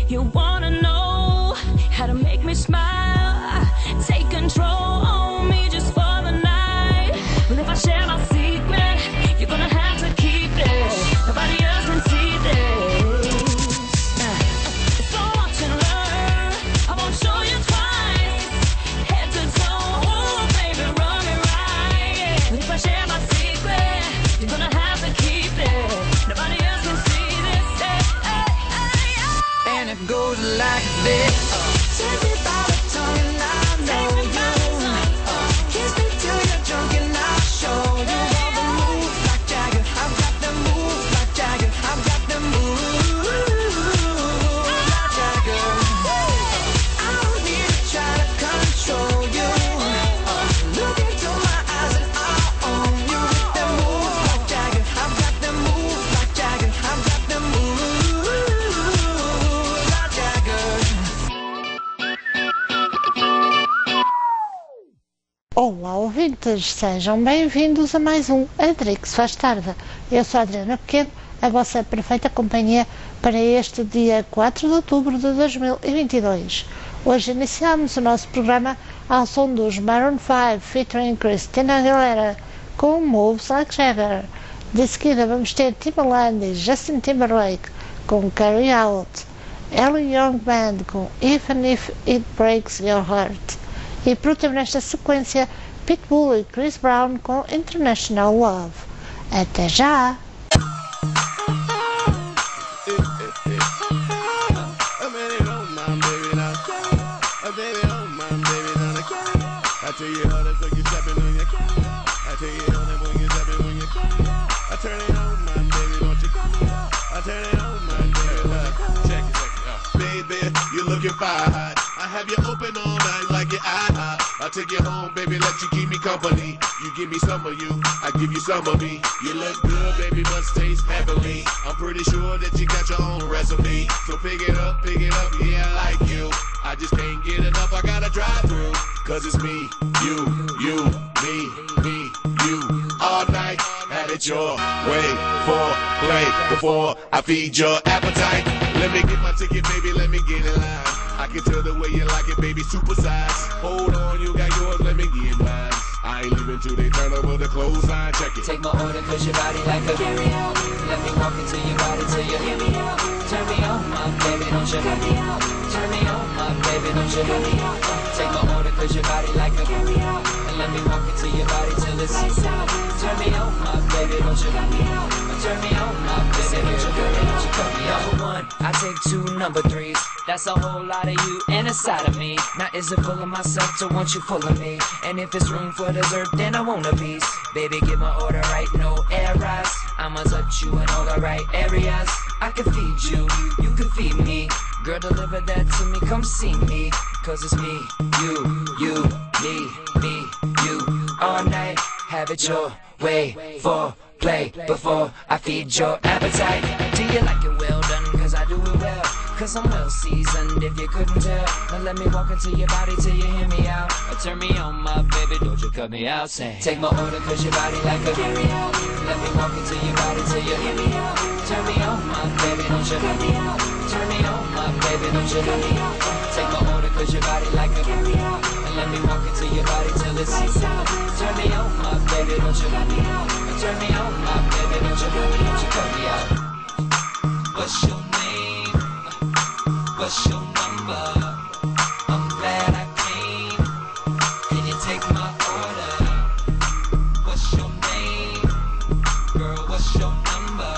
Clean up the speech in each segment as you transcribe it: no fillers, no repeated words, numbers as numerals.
You wanna know how to make me smile? Take control on me just for the night. Well, if I share my secret, you're gonna have to keep it. Nobody else can see this. So watch and learn. I won't show you twice. Head to toe, oh, baby, run it right. But if I share my secret, you're gonna have to keep it. Nobody else can see this. And it goes like this. Take me by the tongue and I know you. Kiss me till you're drunk and I'll show you all the moves like Jagger. I've got the moves like Jagger. I've got the moves like Jagger. I don't need to try to control you. Look into my eyes and I'll own you with the moves like Jagger. I've got the moves like Jagger. I've got the moves like Jagger. Olá, ouvintes, sejam bem-vindos a mais um Adrix Faz Tarde. Eu sou a Adriana Pequeno, a vossa perfeita companhia para este dia 4 de outubro de 2022. Hoje iniciamos o nosso programa ao som dos Maroon 5 featuring Christina Aguilera com Moves Like Jagger. De seguida vamos ter Timbaland e Justin Timberlake com Carry Out, Ellie Young Band com Even If It Breaks Your Heart. E por último nesta sequência, Pitbull e Chris Brown com International Love. Até já! You looking fine. I have you open all night like your eye hot. I'll take you home, baby, let you keep me company. You give me some of you, I give you some of me. You look good, baby, must taste heavenly. I'm pretty sure that you got your own recipe. So pick it up, yeah, I like you. I just can't get enough, I gotta drive through. Cause it's me, you, me, you. All night, had it your way for play before I feed your appetite. Let me get my ticket, baby, let me get in line. I can tell the way you like it, baby, super size. Hold on, you got yours, let me get mine. I ain't leaving till they turn over the clothesline, check it. Take my order cause your body like a carry out. Let me walk into your body till you hear me out. Turn me on, my baby, don't you hear me out. Turn me on, my baby, don't you hear me out. Take my order cause your body like a carry out. And let me walk into your body till it's lights out. Turn me on, my baby, don't you hear me out. Turn me on, my baby, don't you hear me out. You cut me out. Number one, I take two number threes. That's a whole lot of you and a side of me. Now is it full of myself to want you full of me? And if it's room for dessert, then I want a piece. Baby, get my order right, no errors. I'ma touch you in all the right areas. I can feed you, you can feed me. Girl, deliver that to me, come see me. Cause it's me, you, me, you. All night, have it your way for play before I feed your appetite. Do you like it well done? Cause I do it well. Cause I'm well seasoned if you couldn't tell. Now let me walk into your body till you hear me out. Or turn me on, my baby, don't you cut me out. Say, take my order cause your body like a carry out. Let me walk into your body till you hear me out. Turn me on, my baby, don't you cut me out. Turn me on, my baby, don't you cut me out. Take my order cause your body like a carry out. And let me walk into your body till it's lights out. Turn me on, my baby, don't you cut me out. Turn me on, my baby, don't you cut me out. You cut me out. What's your name? What's your number? I'm glad I came. Can you take my order? What's your name? Girl, what's your number?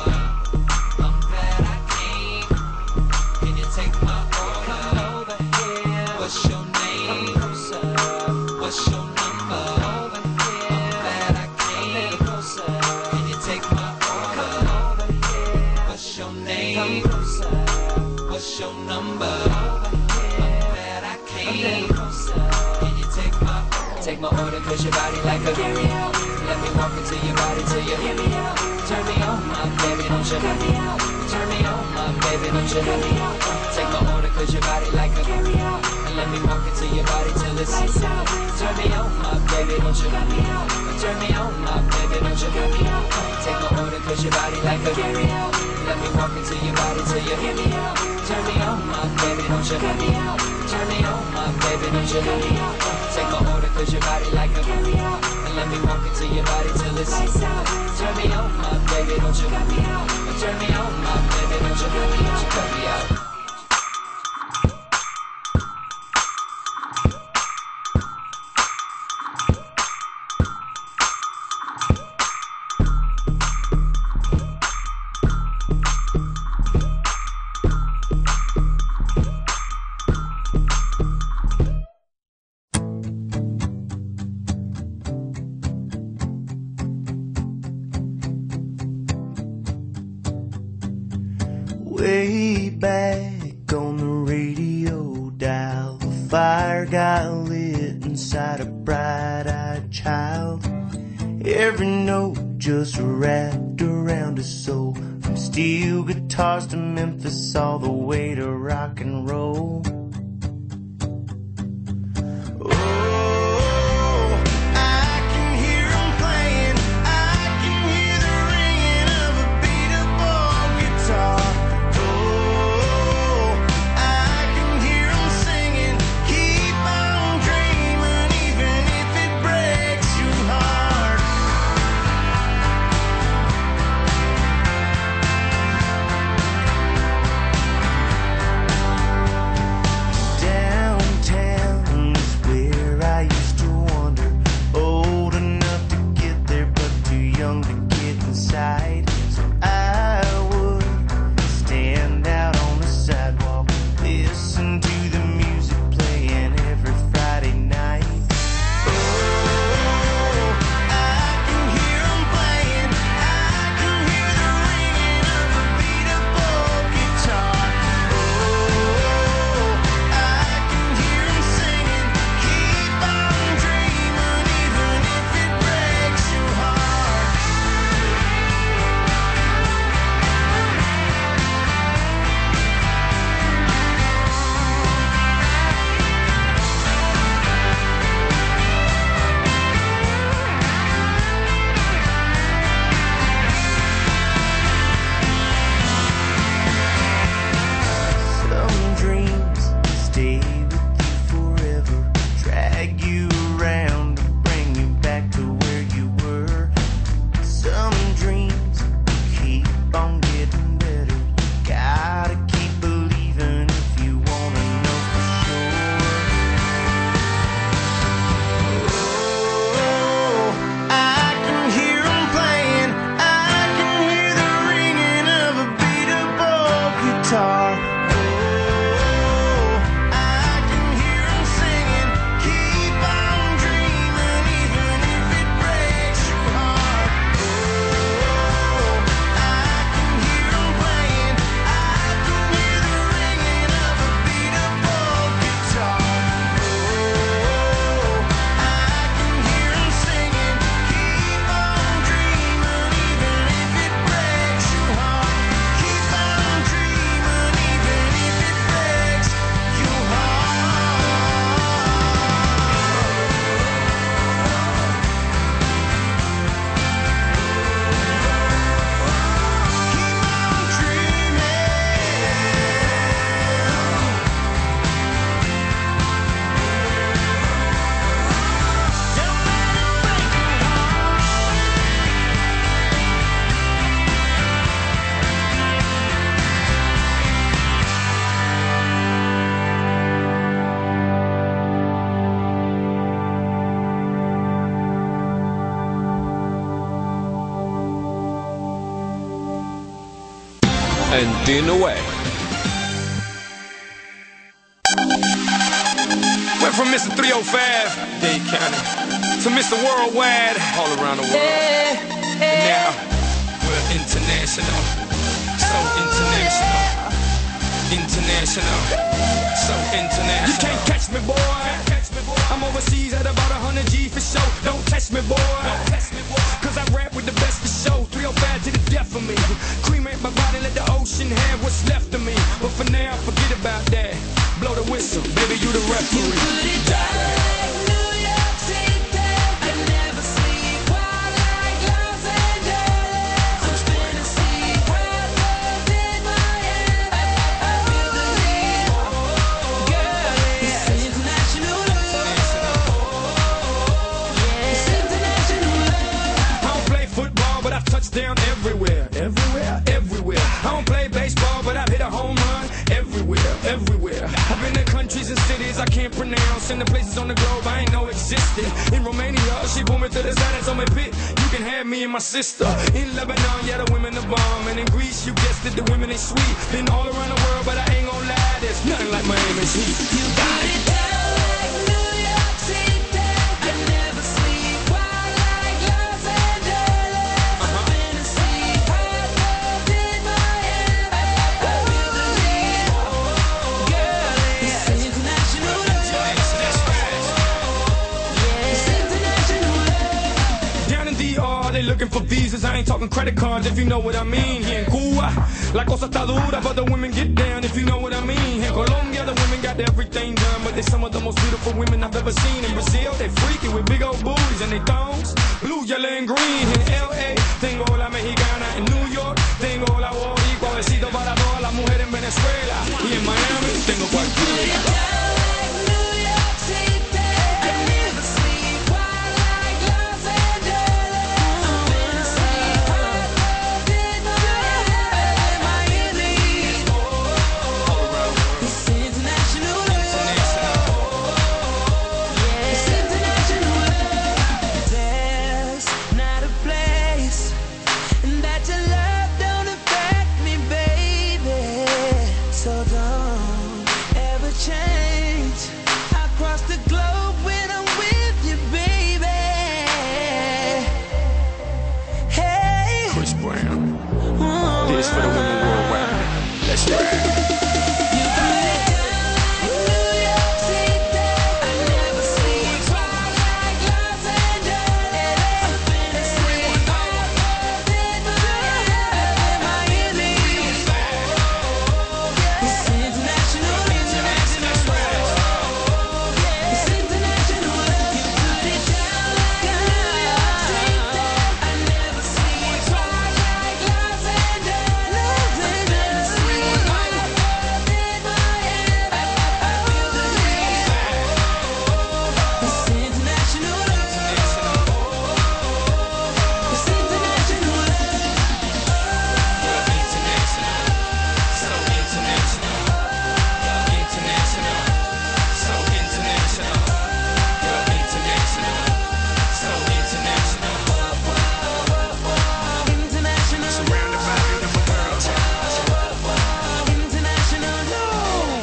I'm glad I came. Can you take my order? Come over here. What's your name? Come closer. What's your number? Over here. I'm glad I came. Closer. Can you take my order? Come over here. What's your name? Come closer. What's your number? I'm glad I came. Can you take my order? Take my order cause your body like a carry out. Let me walk into your body till you hear me out. Turn me on, my baby, don't you hear me out. Turn me on, my baby, don't you hear me out. Take my order cause your body like a carry out. And let me walk into your body till it's lights out. Turn me on, my baby, don't you hear me out. Turn me on, my baby, don't you hear me out. Take my order cause your body like a carry out. Let me walk into your body till you hear me out. Turn me on, my baby. don't you? Turn me on, my baby, don't you? Take my order, cause your body like a and let me walk into your body till it's turn me on, my baby, don't you? Turn me on, my baby, don't you cut me out. Way back on the radio dial, the fire got lit inside a bright-eyed child. Every note just wrapped around his soul, from steel guitars to Memphis all the way to rock and roll. and Dina Way. Went from Mr. 305, Dade County, to Mr. Worldwide, all around the world. And now, we're international, so international, international, so international. You can't catch me, boy. I'm overseas at about 100 G for show. Don't test me, boy. Cause I rap with the best for show. 305 to the death of me. Cremate my body, let the ocean have what's left of me. But for now, forget about that. Blow the whistle, baby, you the referee. You put it down, New York City. I never sleep while like Los Angeles. I'm spinning sea, rappers in my head. I feel the heat. everywhere. I've been to countries and cities I can't pronounce, and the places on the globe I ain't know existed. In Romania, she pulled me to the side and told me, "Pit, you can have me and my sister." In Lebanon, yeah, the women are bomb, and in Greece, you guessed it, the women they sweet. Been all around the world, but I ain't gon' lie, there's nothing like Miami's heat. You got it down like New York City. I never sleep wild like Los Angeles. Fantasy, hot love in Miami. I feel the heat, girl. It's international love. It's international love. Down in DR, they looking for visas. I ain't talking credit cards, if you know what I mean. Here in Cuba, la cosa está dura, but the women get down, if you know what I mean. In Colombia, the women got everything done, but they some of the most beautiful women I've ever seen. In Brazil, they freaky with big old booties and they thongs, blue, yellow, and green. In LA, tengo la mexicana. In New York, tengo la boricua. Besito para todas las mujeres en Venezuela. Y en Miami, tengo cualquiera. Down like New York City. I never sleep wild like Los Angeles. Fantasy, hot love in Miami. It's international love. It's international love. There's not a place that your love don't affect me, baby. So don't ever change. I cross the globe when I'm with you, baby. Hey. Chris Brown, this for the women worldwide. Let's ride. You put it down like New York City. I never sleep wild like Los Angeles. Fantasy, hot love in Miami. It's international love. It's international love. You put it down like New York City. I never sleep wild like Los Angeles. Fantasy, hot love in Miami. I feel the heat. It's international love. It's international love. So international, international, so international, international, so international. International Surrounded by beautiful girls. international love.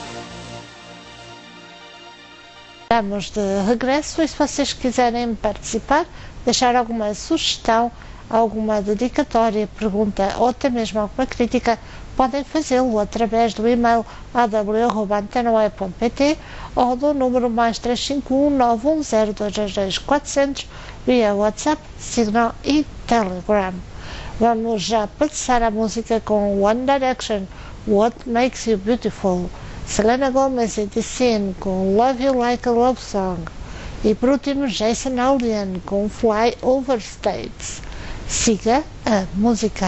Estamos de regresso e se vocês quiserem participar, deixar alguma sugestão, alguma dedicatória, pergunta ou até mesmo alguma crítica, podem fazê-lo através do e-mail aw@antenoe.pt ou do número mais 351 910 222 400 via WhatsApp, Signal e Telegram. Vamos já passar a música com One Direction, What Makes You Beautiful, Selena Gomez e The Sin com Love You Like a Love Song e por último Jason Aldean com Fly Over States. Siga a música.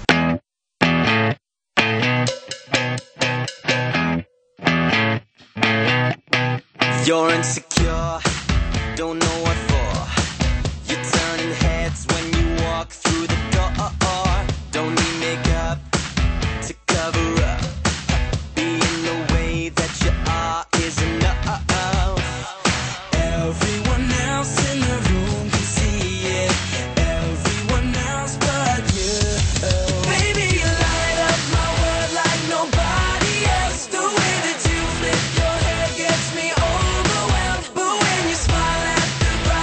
You're insecure, don't know what for. You're turning heads when you walk through the door. Don't need makeup to cover up. Being the way that you are is enough. Everyone else in the room can see it. Everyone else but you. Baby, you light up my world like nobody else. The way that you flip your hair gets me overwhelmed. But when you smile at the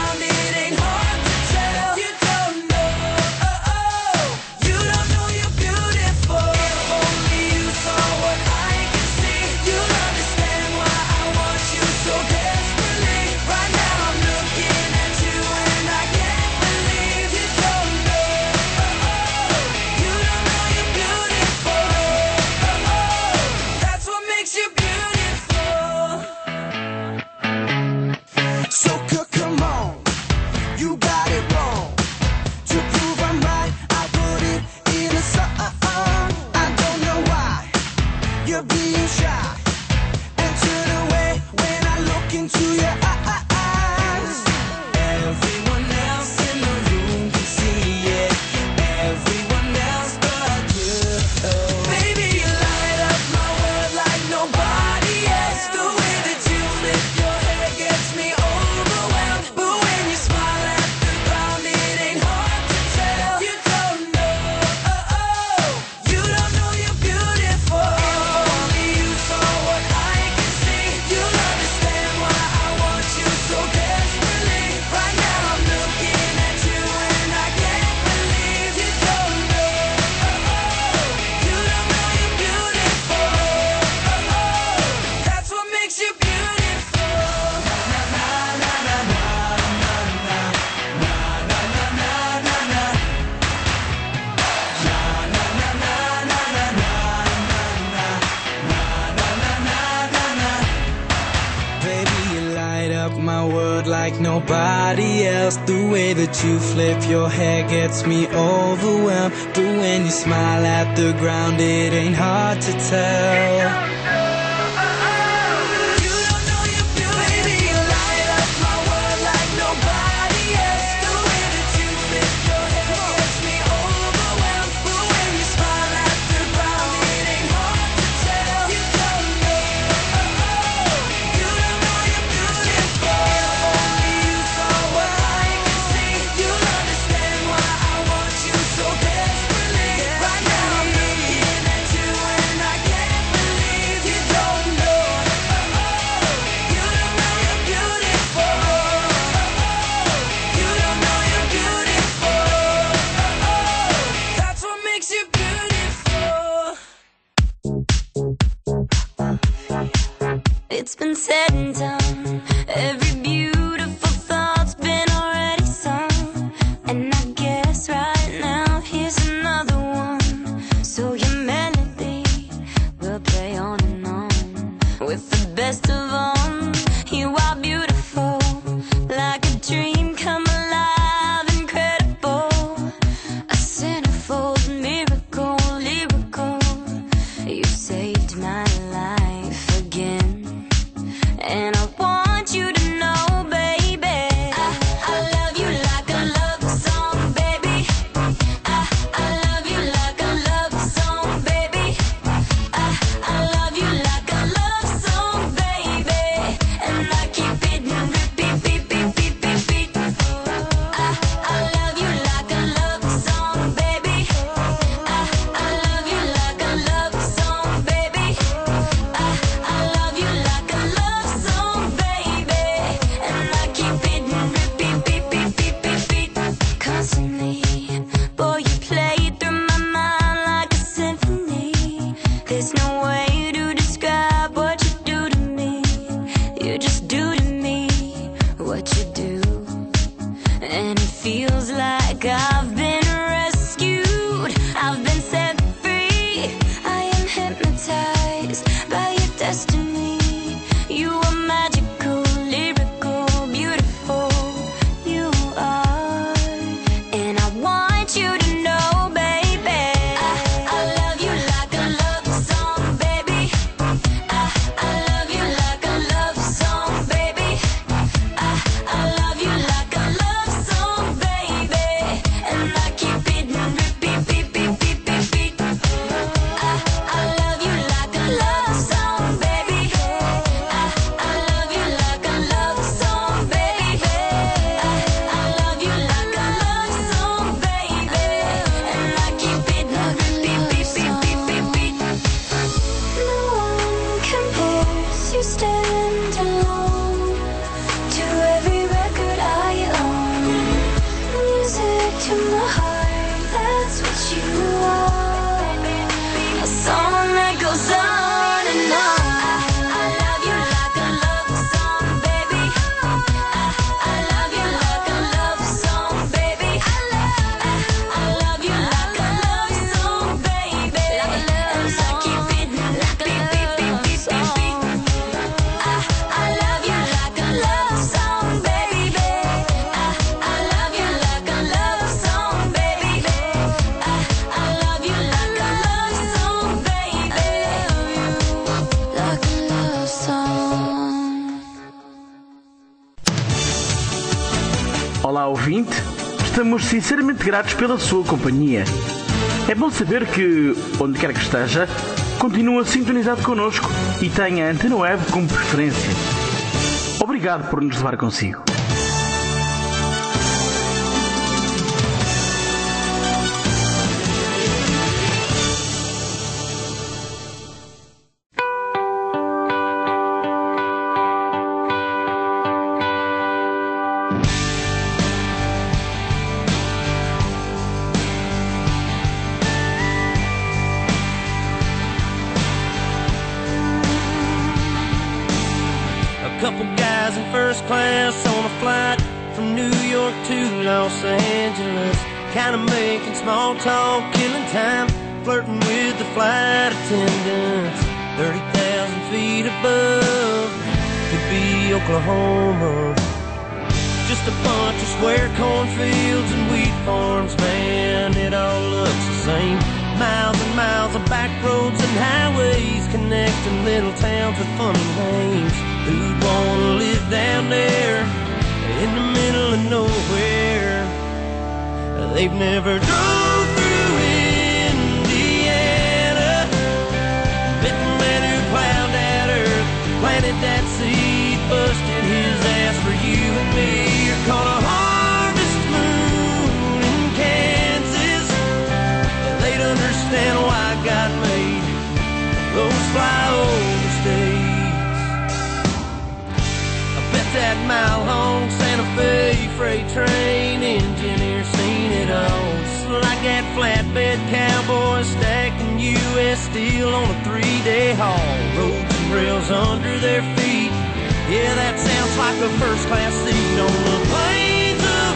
my world like nobody else. The way that you flip your hair gets me overwhelmed. But when you smile at the ground, it ain't hard to tell. It's been said and done. Every beautiful thought's been already sung. And I guess right now here's another one. So your melody will play on and on. With the best of all, you are beautiful, like a dream come alive, incredible. A centerfold miracle, lyrical. You saved my life again. And I want you to know, baby, I love you like a love song, baby. I love you like a love song, baby. I love you like a love song, baby. And I keep it and repeat, beat, beat, beat, beat, beat. I love you like a love song, baby. I love you like a love song, baby. I love you like a love song, baby. And I keep it and repeat, beat, beat, beat, beat, beat. Constantly, boy, you play through my mind like a symphony. There's no way to describe what you do to me. You just do to me what you do. And it feels like I've been rescued. I've been set free. I am hypnotized by your destiny. You are magical, lyrical, beautiful. You are. And I want you to know, baby, I love you like a love song, baby. I love you like a love song, baby. I love you like a love song, baby. And I keep it and repeat, beat, beat, beat, beat, beat. I love you like a love song, baby. I love you like a love song, baby. I love you like a love song, baby. And I keep it and repeat, beat, beat, beat, beat, beat. No one compares, you stand alone to every record I own. Music to my heart, that's what you are. A song that goes on and on. I love you like a love song, baby. I love you like a love song, baby. I love you like a love song, baby. And I keep it like a beat, beat, beat, beat, beat, beat. I love you like a love song, baby. I love you like a love song, baby. I love you like a love song, baby. Like a love song. Olá, ouvinte. Estamos sinceramente gratos pela sua companhia. É bom saber que, onde quer que esteja, continua sintonizado connosco e tem a Antena Web como preferência. Obrigado por nos levar consigo. A couple guys in first class on a flight from New York to Los Angeles, kinda making small talk, killing time, flirting with the flight attendants. 30,000 feet above, could be City, Oklahoma. Just a bunch of square cornfields and wheat farms, man, it all looks the same. Miles and miles of back roads and highways connecting little towns with funny names. Who'd wanna live down there in the middle of nowhere? They've never drove through Indiana, met the man who plowed that earth, planted that seed, busted his ass for you and me. You're called a harvest moon in Kansas. They'd understand why God made those flyover states. I bet that mile-long Santa Fe freight train engineer seen it all. Just like that flatbed cowboy stacking U.S. steel on a 3-day haul. Roads and rails under their feet. Yeah, that sounds like a first-class seat on the plains of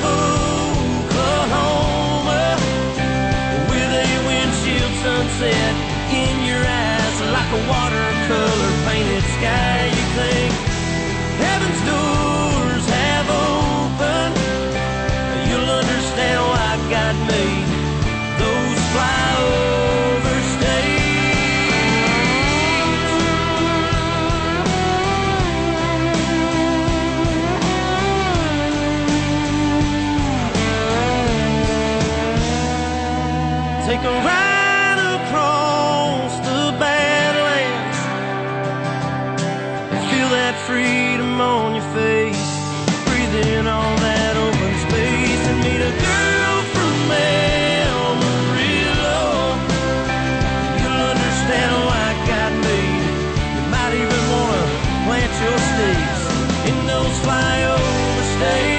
Oklahoma, with a windshield sunset in your eyes like a watercolor painted sky. You think heaven's doors have opened, you'll understand why God made those flyover states. Take a ride across the Badlands, feel that freedom on your face, breathe in all that open space, and meet a girl from Amarillo. You'll understand why God made it. You might even want to plant your stakes in those flyover states.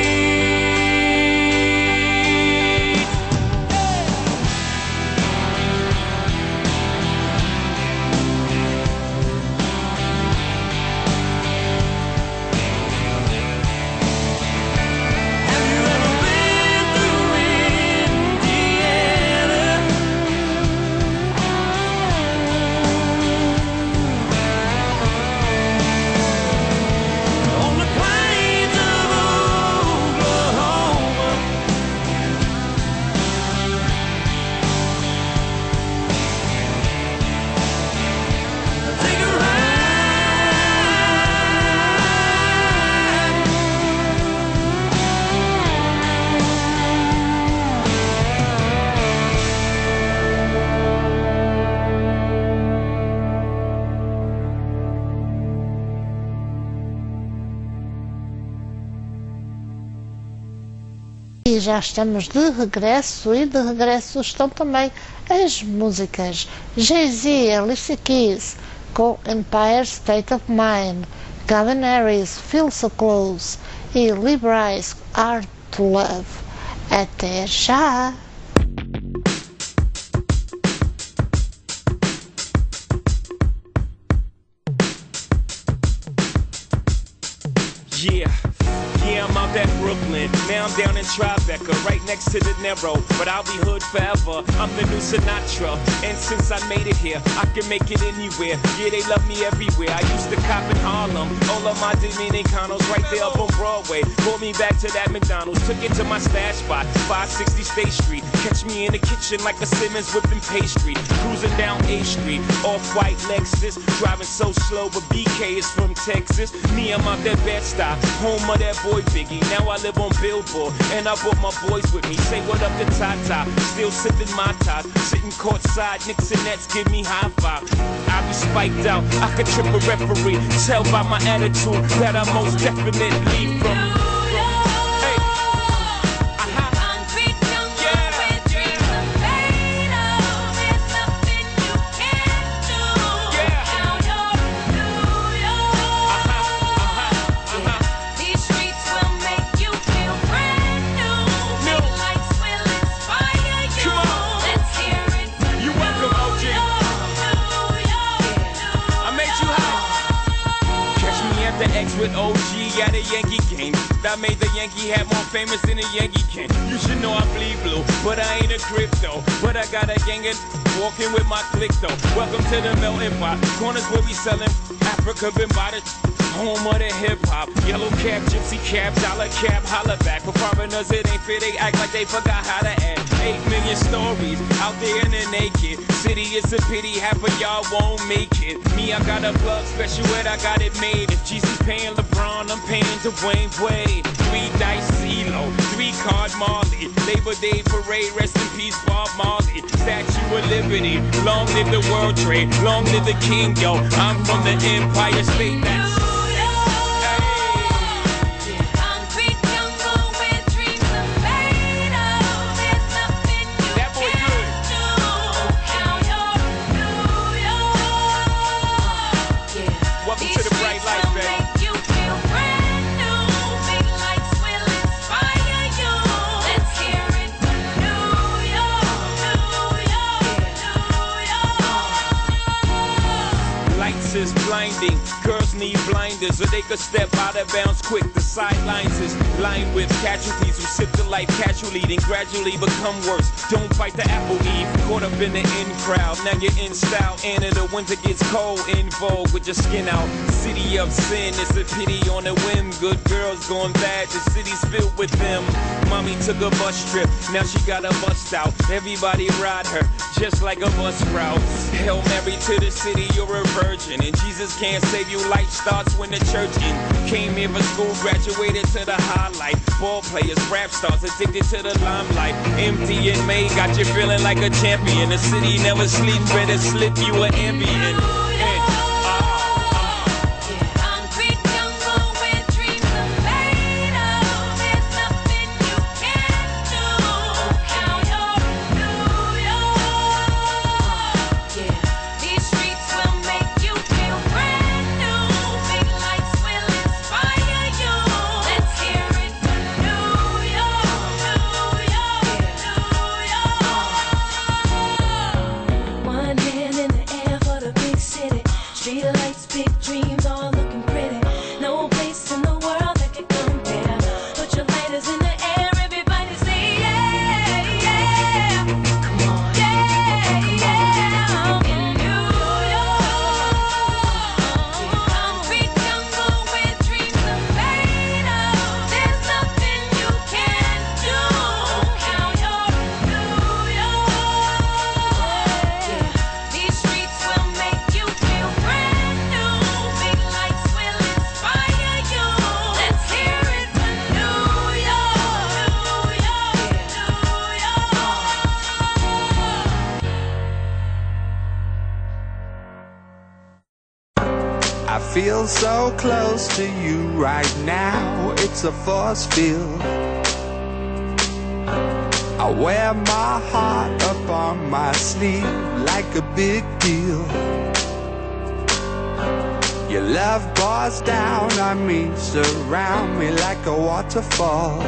E já estamos de regresso, e de regresso estão também as músicas Jay-Z e Alicia Keys com Empire State of Mind, Calvin Harris, Feel So Close e Lee Brice, Hard to Love. Até já! Yeah, I'm out at Brooklyn. Now I'm down in Tribeca, right next to the Narrow. But I'll be hood forever. I'm the new Sinatra. And since I made it here, I can make it anywhere. Yeah, they love me everywhere. I used to cop in Harlem. All of my Dominicanos right there up on Broadway. Pulled me back to that McDonald's. Took it to my stash spot, 560 State Street. Catch me in the kitchen like a Simmons whipping pastry. Cruising down A Street, off-white Lexus. Driving so slow, but BK is from Texas. Me, I'm out that Bed-Stuy, home of that boy Biggie. Now I live on Billboard, and I brought my boys with me. Say what up to Tata, still sipping my top. Sitting courtside, Knicks and Nets give me high five. I be spiked out, I could trip a referee. Tell by my attitude that I most definitely from. With OG at a Yankee game. That made the Yankee hat more famous than a Yankee can. You should know I bleed blue, but I ain't a crypto. But I got a gang of walking with my clique though. Welcome to the melting pot. Corners where we selling Africa been by the home of the hip hop. Yellow cap, gypsy cap, dollar cap, holla back. For foreigners it ain't fair, they act like they forgot how to act. 8 million stories out there in the naked city. It's a pity half of y'all won't make it. Me, I got a plug special ed, I got it made. If Jesus paying LeBron, I'm paying Dwayne Wade. 3 dice CeeLo, 3 card Marley. Labor Day parade, rest in peace Bob Marley. Statue of Liberty, long live the World Trade, long live the King, yo. I'm from the Empire State. That's is blinding. Girls need blinders so they could step out of bounds quick. The sidelines is lined with casualties who sip the life casually, then gradually become worse. Don't fight the apple eve. Caught up in the in crowd. Now you're in style. And in the winter gets cold. In vogue with your skin out. City of sin. It's a pity on a whim. Good girls going bad. The city's filled with them. Mommy took a bus trip. Now she got a bust out. Everybody ride her just like a bus route. Hail Mary to the city. You're a virgin. And Jesus can't save you. Life starts when the church in. Came here for school, graduated to the highlight. Ball players, rap stars, addicted to the limelight. Empty in May, got you feeling like a champion. The city never sleeps, better slip you an ambient. I feel so close to you right now, it's a force field. I wear my heart up on my sleeve like a big deal. Your love pours down on me, surround me like a waterfall.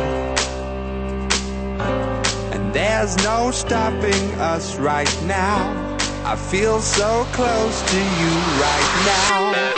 And there's no stopping us right now. I feel so close to you right now.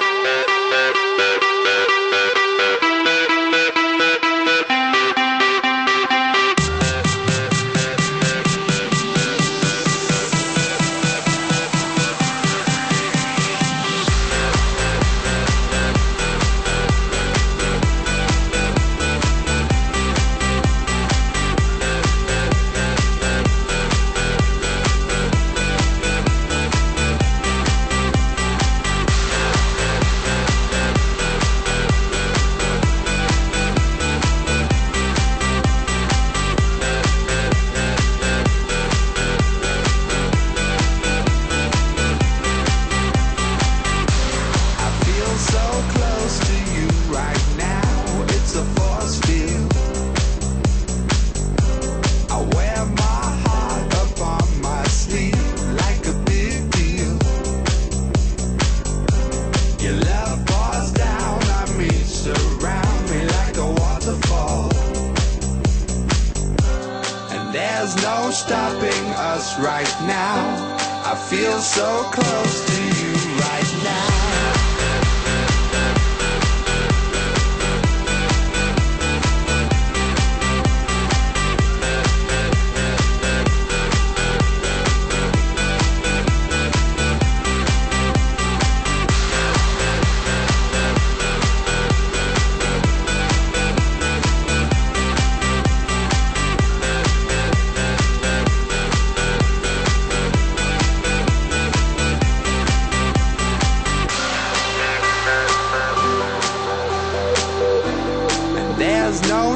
There's no stopping us right now. I feel so close to you right now.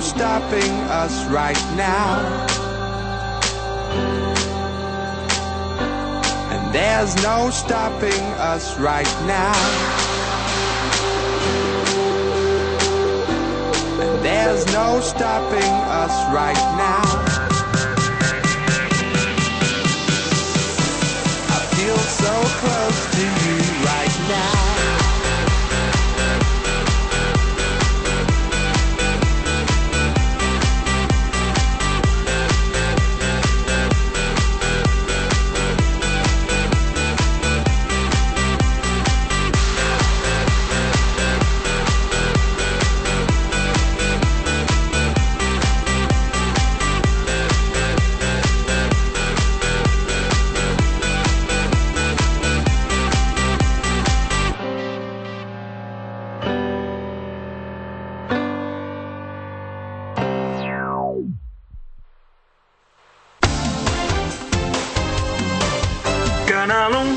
stopping us right now. And there's no stopping us right now. And there's no stopping us right now. I feel so close to you right now. Canal 1.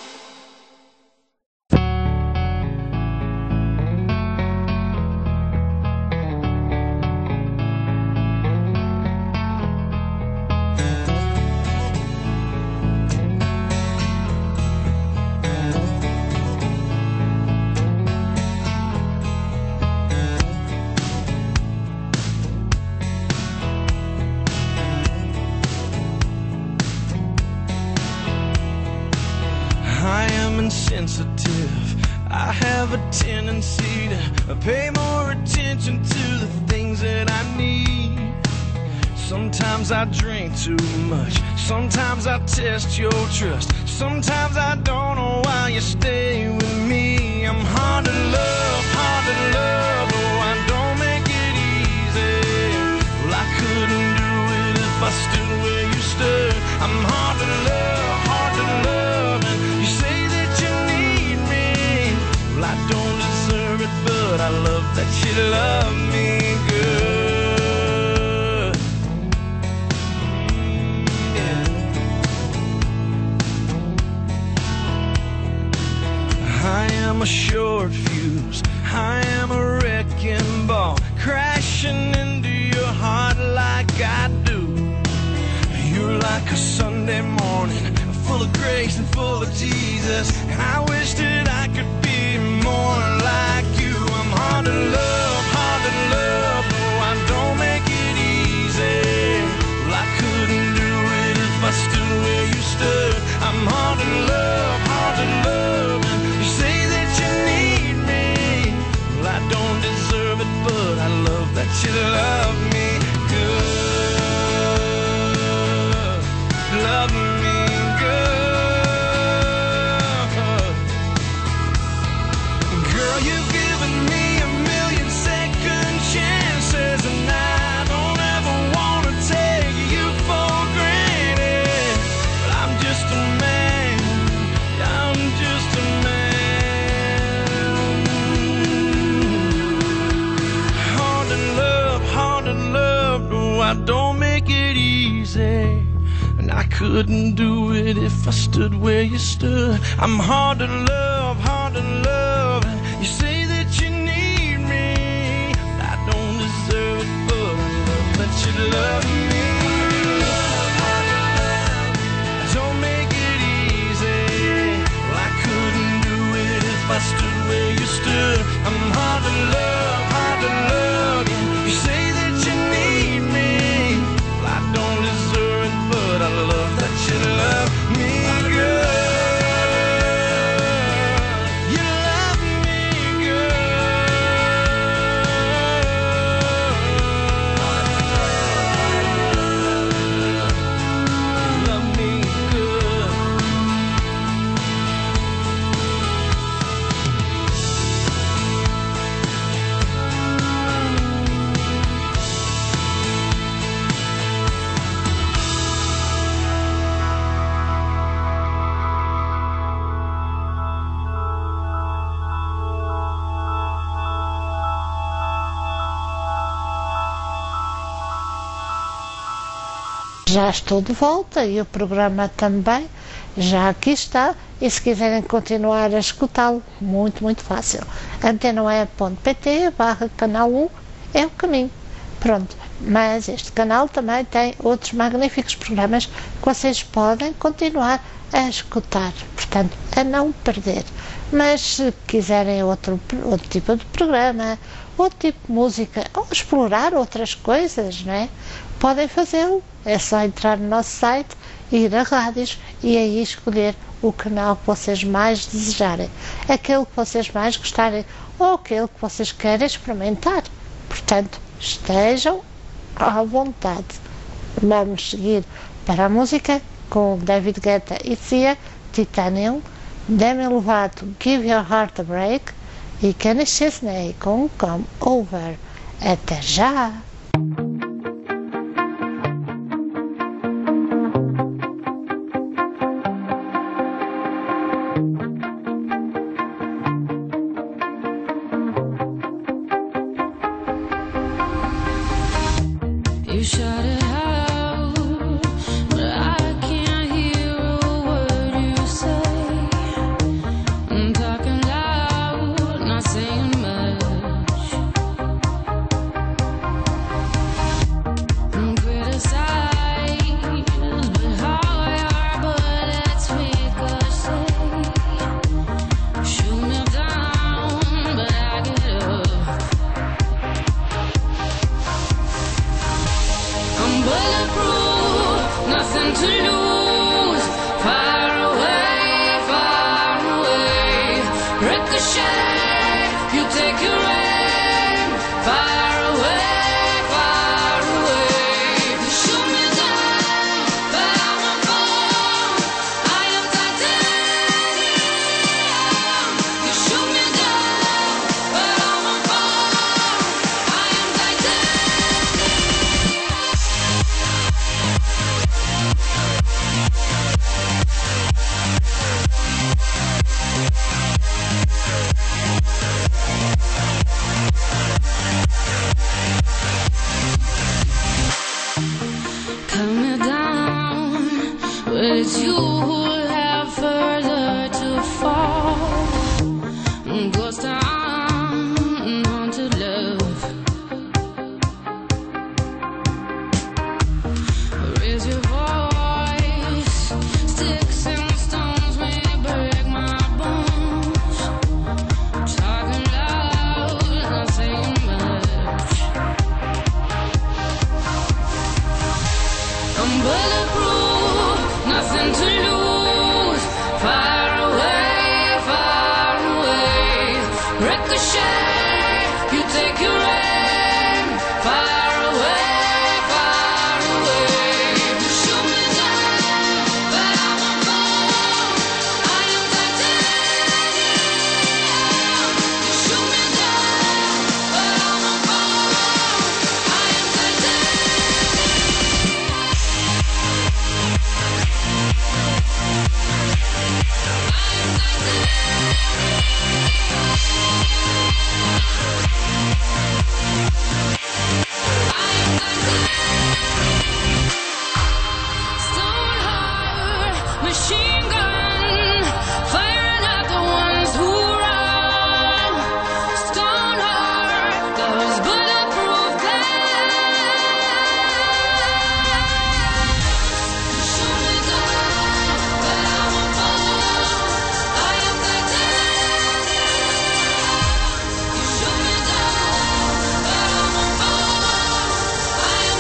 I am insensitive. I have a tendency to pay more attention to the things that I need. Sometimes I drink too much. Sometimes I test your trust. Sometimes I don't know why you stay with me. I'm hard to love, oh, I don't make it easy. Well, I couldn't do it if I stood where you stood. I'm hard to love, and you say that you need me. Well, I don't deserve it, but I love that you love me good. I am a short fuse, I am a wrecking ball, crashing into your heart like I do. You're like a Sunday morning, full of grace and full of Jesus. I wish that I could be more like you. I'm hard to love, oh, I don't make it easy. Well, I couldn't do it if I stood where you stood. I'm hard to love, and you say that you need me. Well, I don't deserve it, but I love that you love me good. Love me good. Girl, you've given me a million second chances, and I don't ever wanna take you for granted. But I'm just a man, I'm just a man. Hard to love, oh, I don't make it easy. And I couldn't do it if I stood where you stood. I'm hard to love, and you say that you need me. I don't deserve it, but I love that you love me. Don't make it easy. Well, I couldn't do it if I stood where you stood. I'm hard to love, and you say that you need me. Well, I don't deserve it, but I love that you love me good. You love me good. Love me good. Já estou de volta e o programa também já aqui está, e se quiserem continuar a escutá-lo, muito fácil. Antenoe.pt/canal 1 é o caminho Pronto, mas este canal também tem outros magníficos programas que vocês podem continuar a escutar, portanto, a não perder. Mas se quiserem outro tipo de programa, outro tipo de música, ou explorar outras coisas, não é? Podem fazê-lo. É só entrar no nosso site, ir a rádios e aí escolher o canal que vocês mais desejarem, aquele que vocês mais gostarem ou aquele que vocês querem experimentar. Portanto, estejam à vontade. Vamos seguir para a música com David Guetta e Sia, Titanium, Demi Lovato, Give Your Heart a Break e Kenny Chesney com Come Over. Até já! You shut it out, but I can't hear a word you say. I'm talking loud, not saying much. I'm criticized, but how your bullets make us say. Shoot me down, but I get up. I'm bulletproof, nothing to lose. Far away, ricochet. You take your aim. Far away. You shoot me down, but I won't fall. I am titanium. You shoot me down, but I won't fall. I am titanium. Cut me down, but it's you who have further to fall. Ghost town, haunted love. Raise your voice, sticks and stones may break my bones. Talking loud, not saying much. I'm bulletproof, nothing to lose. Far away, ricochet. You take your aim. Far away. You shoot me down, but I won't fall. I am titanium. You shoot me down, but I won't fall. I am titanium. Stone heart, machine gun, firing at the ones who run. Stone heart, those bulletproof glass. Shoot me down, but I won't fall. I am titanium. You shoot me down, but I won't fall. I am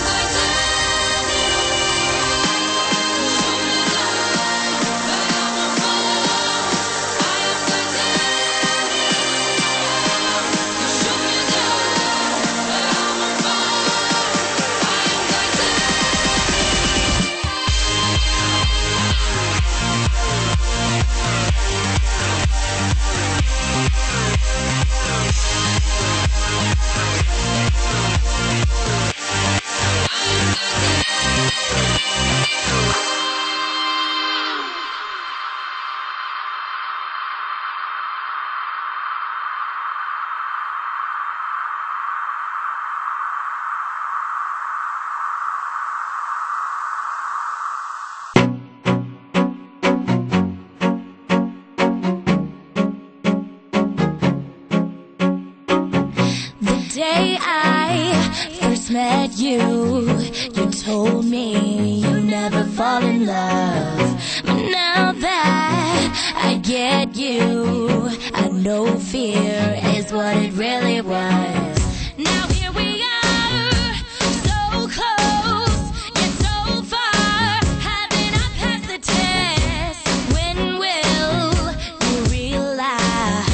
day I first first met you, you told me you never fall in love. But now that I get you, I know fear is what it really was. Now here we are, so close, yet so far. Haven't I passed the test? When will you realize,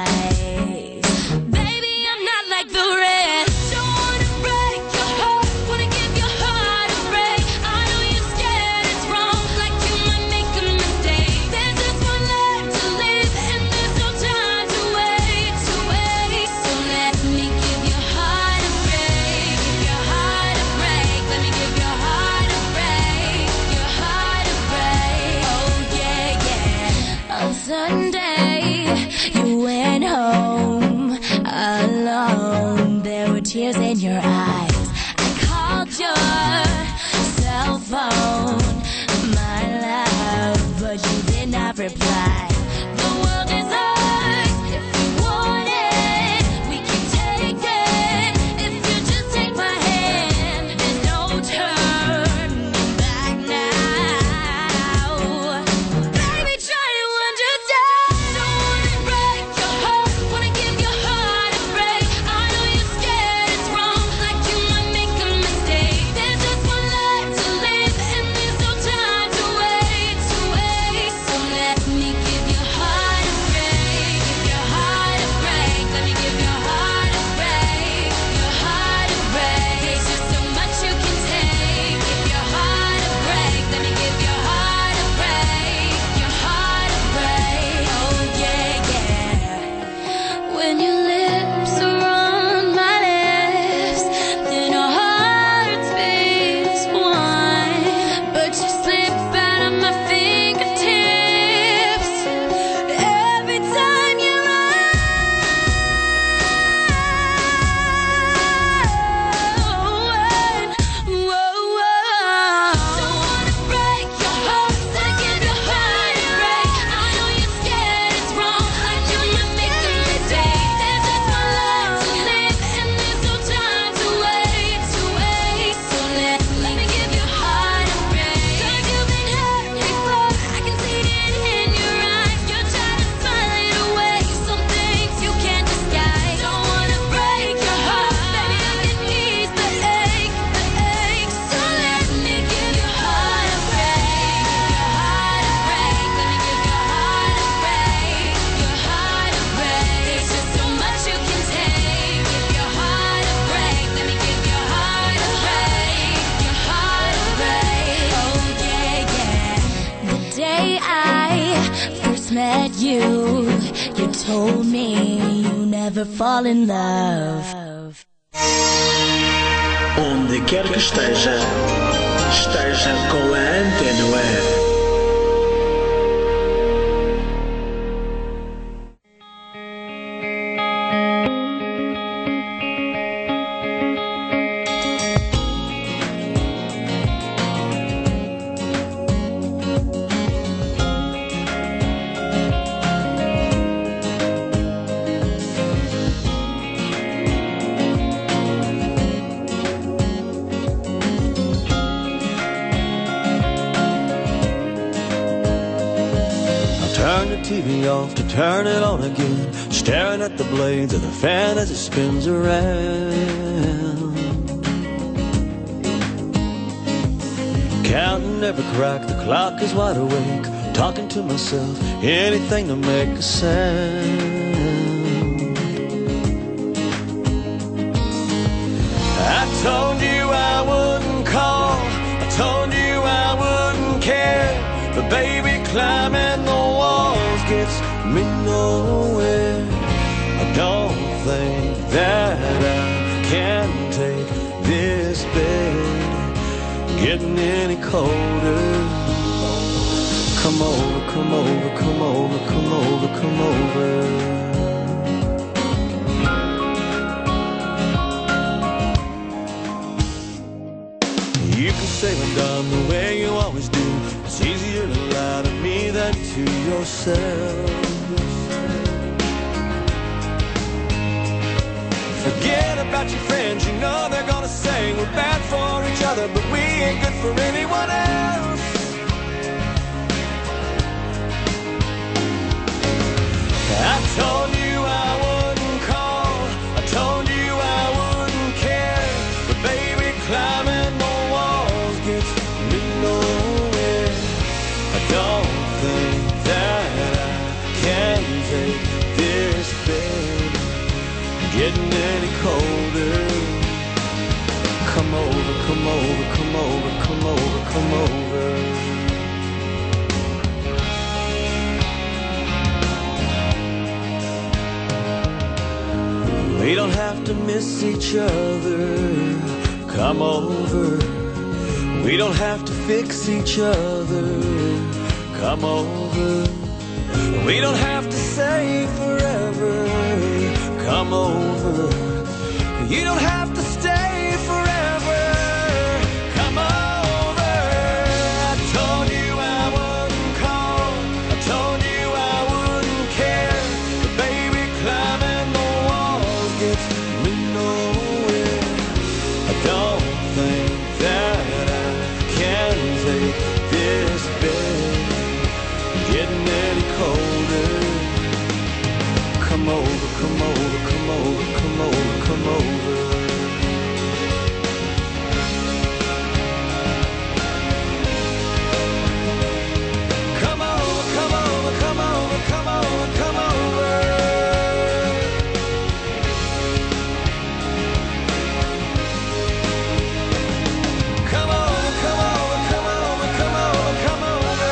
baby, I'm not like the rest. Don't wanna break your heart, wanna give your heart a break. I know you're scared it's wrong, like you might make a mistake. There's just one life to live, and there's no time to wait, to wait. So let me give your heart a break, give your heart a break. Let me give your heart a break, your heart a break. Oh yeah, yeah. On Sunday, you went home alone. There were tears in your eyes. I called your cell phone, my love, but you did not reply. The world is ours if we want it. We can take it if you just take my hand. There's no turning back now. Baby, try to understand. Don't wanna break your heart, wanna give your heart a break. I know you're scared it's wrong, like you might make a mistake. There's just one life to live, and there's no time to wait, to wait. So let me give your heart a break, give your heart a break. Let me give your heart a break, your heart a break. There's just so much you can take. Give your heart a break. Let me give your heart a break, your heart a break. Oh yeah, yeah. When your lips are on my lips, then our hearts beat one. But you slip out of my fingertips every time you run. Don't wanna break your heart, so give your heart a break. I know you're scared it's wrong, like you might make a mistake. There's just one life to live, and there's no time to wait, to wait. So let me give your heart a break. 'Cause you've been hurt before, I can see it in your eyes. You're trying to smile it away, some things you can't disguise. Don't wanna break your heart, baby, I can ease the ache, the ache. So let me give your heart a break, your heart a break. Let me give your heart a break, your heart a break. There's just so much you can take. Give your heart a break. Let me give your heart a break, your heart a break. Oh yeah, yeah. The day I first met you, you told me you never fall in love. Onde quer que esteja, esteja com a Antena Web. Turn the TV off to turn it on again, staring at the blades of the fan as it spins around. Counting every crack, the clock is wide awake, talking to myself, anything to make a sound. I told you I wouldn't call, I told you I wouldn't care, but baby, climbing the walls gets me nowhere. I don't think that I can take this bed getting any colder. Come over, come over, come over, come over, come over. You can say I'm done the way you always do. It's easier to lie to me than to yourself. Forget about your friends, you know they're gonna say we're bad for each other, but we ain't good for anyone else. I told you I wouldn't call, I told you I wouldn't care, but baby, climbing the walls gets me nowhere. I don't think that I can take this bed getting any colder. Come over, come over, come over, come over, come over. We don't have to miss each other. Come over. We don't have to fix each other. Come over. We don't have to say forever. Come over. You don't have to stay forever. Come over. I told you I wouldn't call, I told you I wouldn't care, but baby, climbing the walls gets me nowhere. I don't think that I can take this bed getting any colder. Come over, come over, come over, come over, come over. Come over, come over, come over, come over, come over. Come over, come over, come over, come over, come over.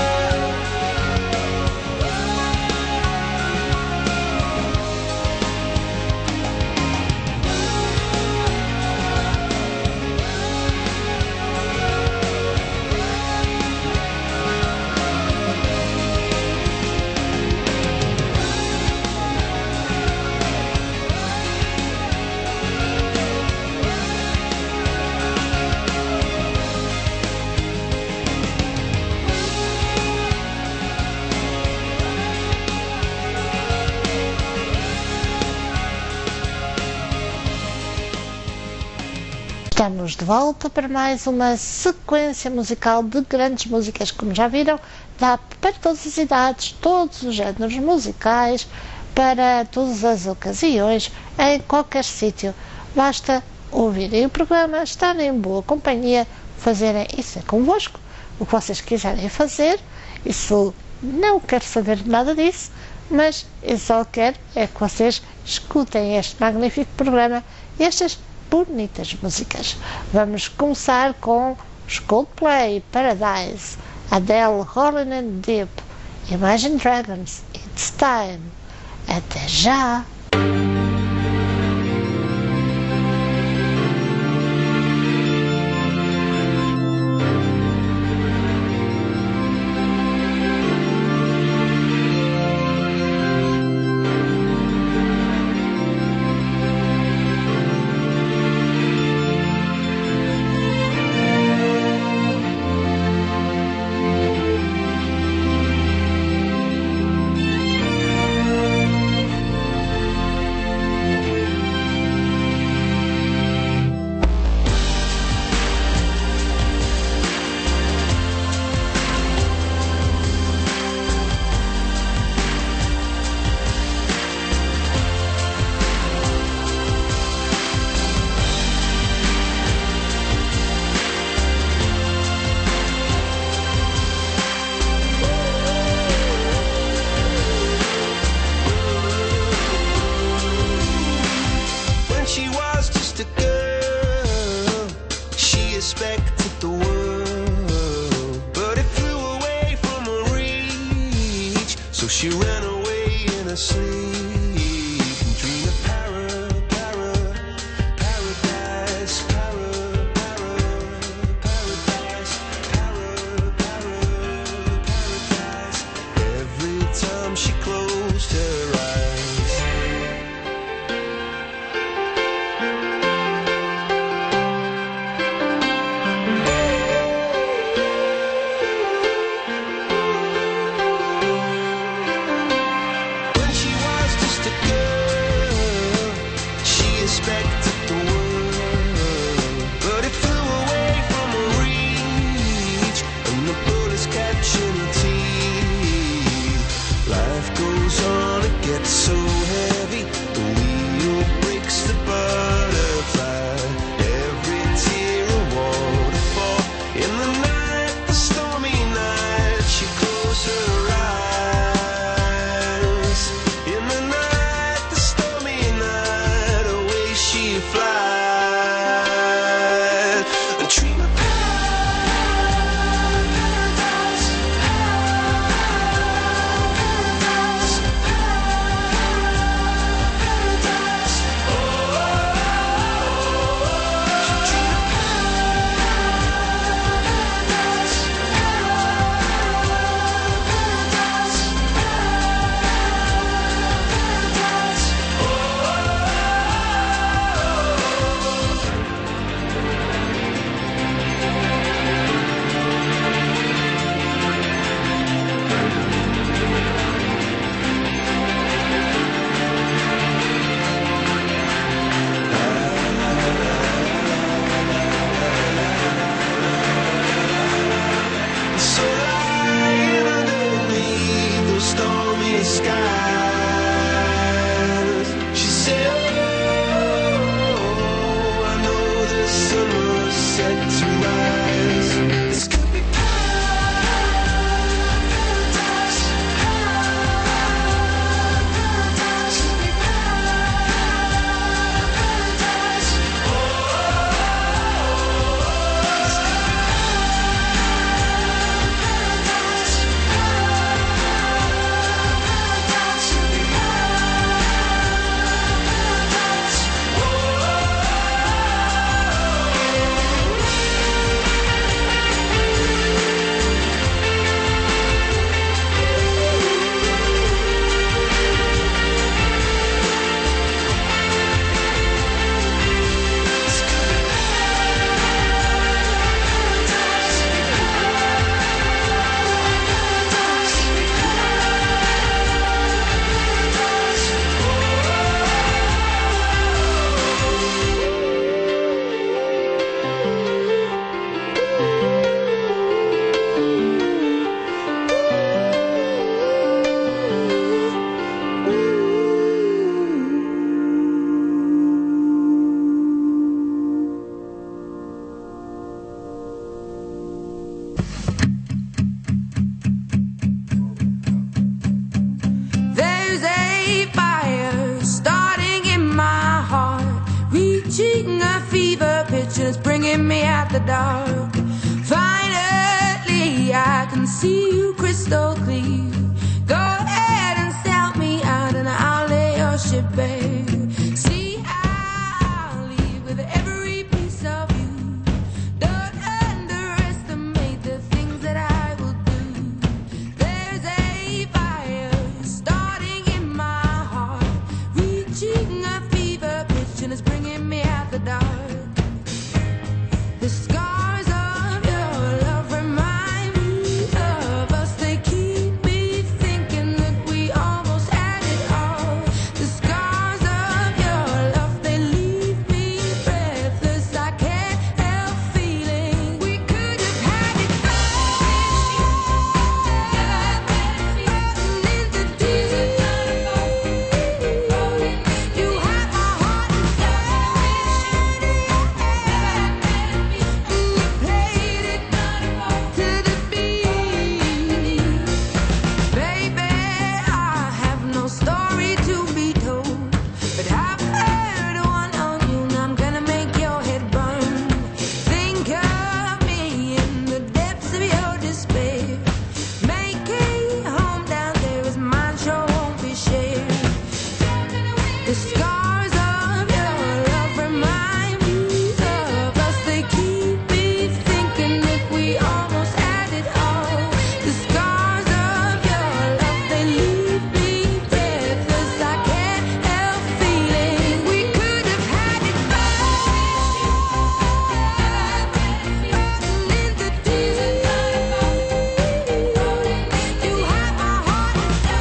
Estamos de volta para mais uma sequência musical de grandes músicas, como já viram, dá para todas as idades, todos os géneros musicais, para todas as ocasiões, em qualquer sítio. Basta ouvirem o programa, estarem em boa companhia, fazerem isso é convosco, o que vocês quiserem fazer. Isso não quero saber de nada disso, mas eu só quero é que vocês escutem este magnífico programa e estas bonitas músicas. Vamos começar com os Coldplay, Paradise, Adele, Rolling in Deep, Imagine Dragons, It's Time. Até já! bringing me out the dark. Finally, I can see you crystal clear. Go ahead and sell me out and I'll lay your ship bare. See, I'll leave with every piece of you. Don't underestimate the things that I will do. There's a fire starting in my heart, reaching a fever pitch and it's bringing me out the dark. The scars of your love remind me of us. They keep me thinking that we almost had it all. The scars of your love, they leave me breathless. I can't help feeling we could have had it the scars of your love remind me of us. They keep me thinking that we almost had it all. The scars of your love, they leave me breathless. I can't help feeling we could have had it in the deep. You had my heart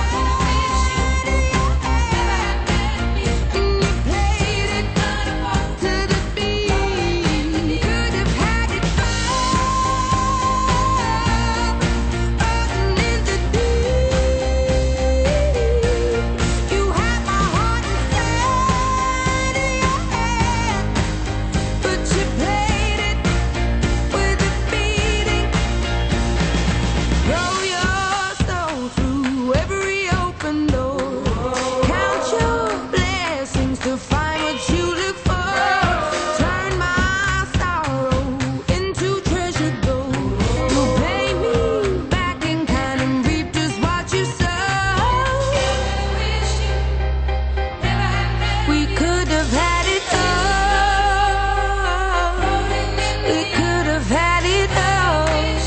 to find what you look for. Turn my sorrow into treasure gold. You pay me back in kind and reap just what you sow. We could have had it all. We could have had it all.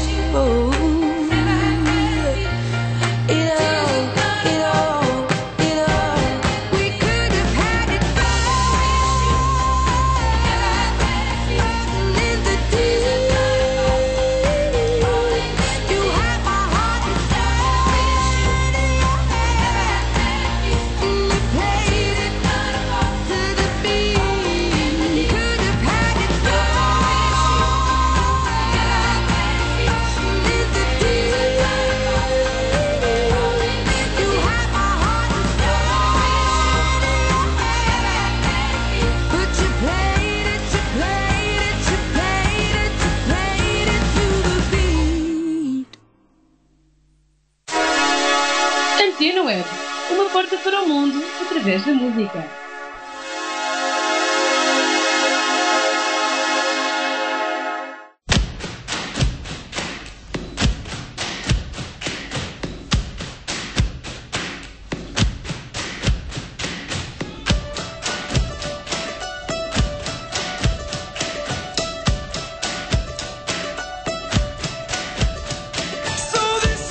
Antena Web, uma porta para o mundo através da música.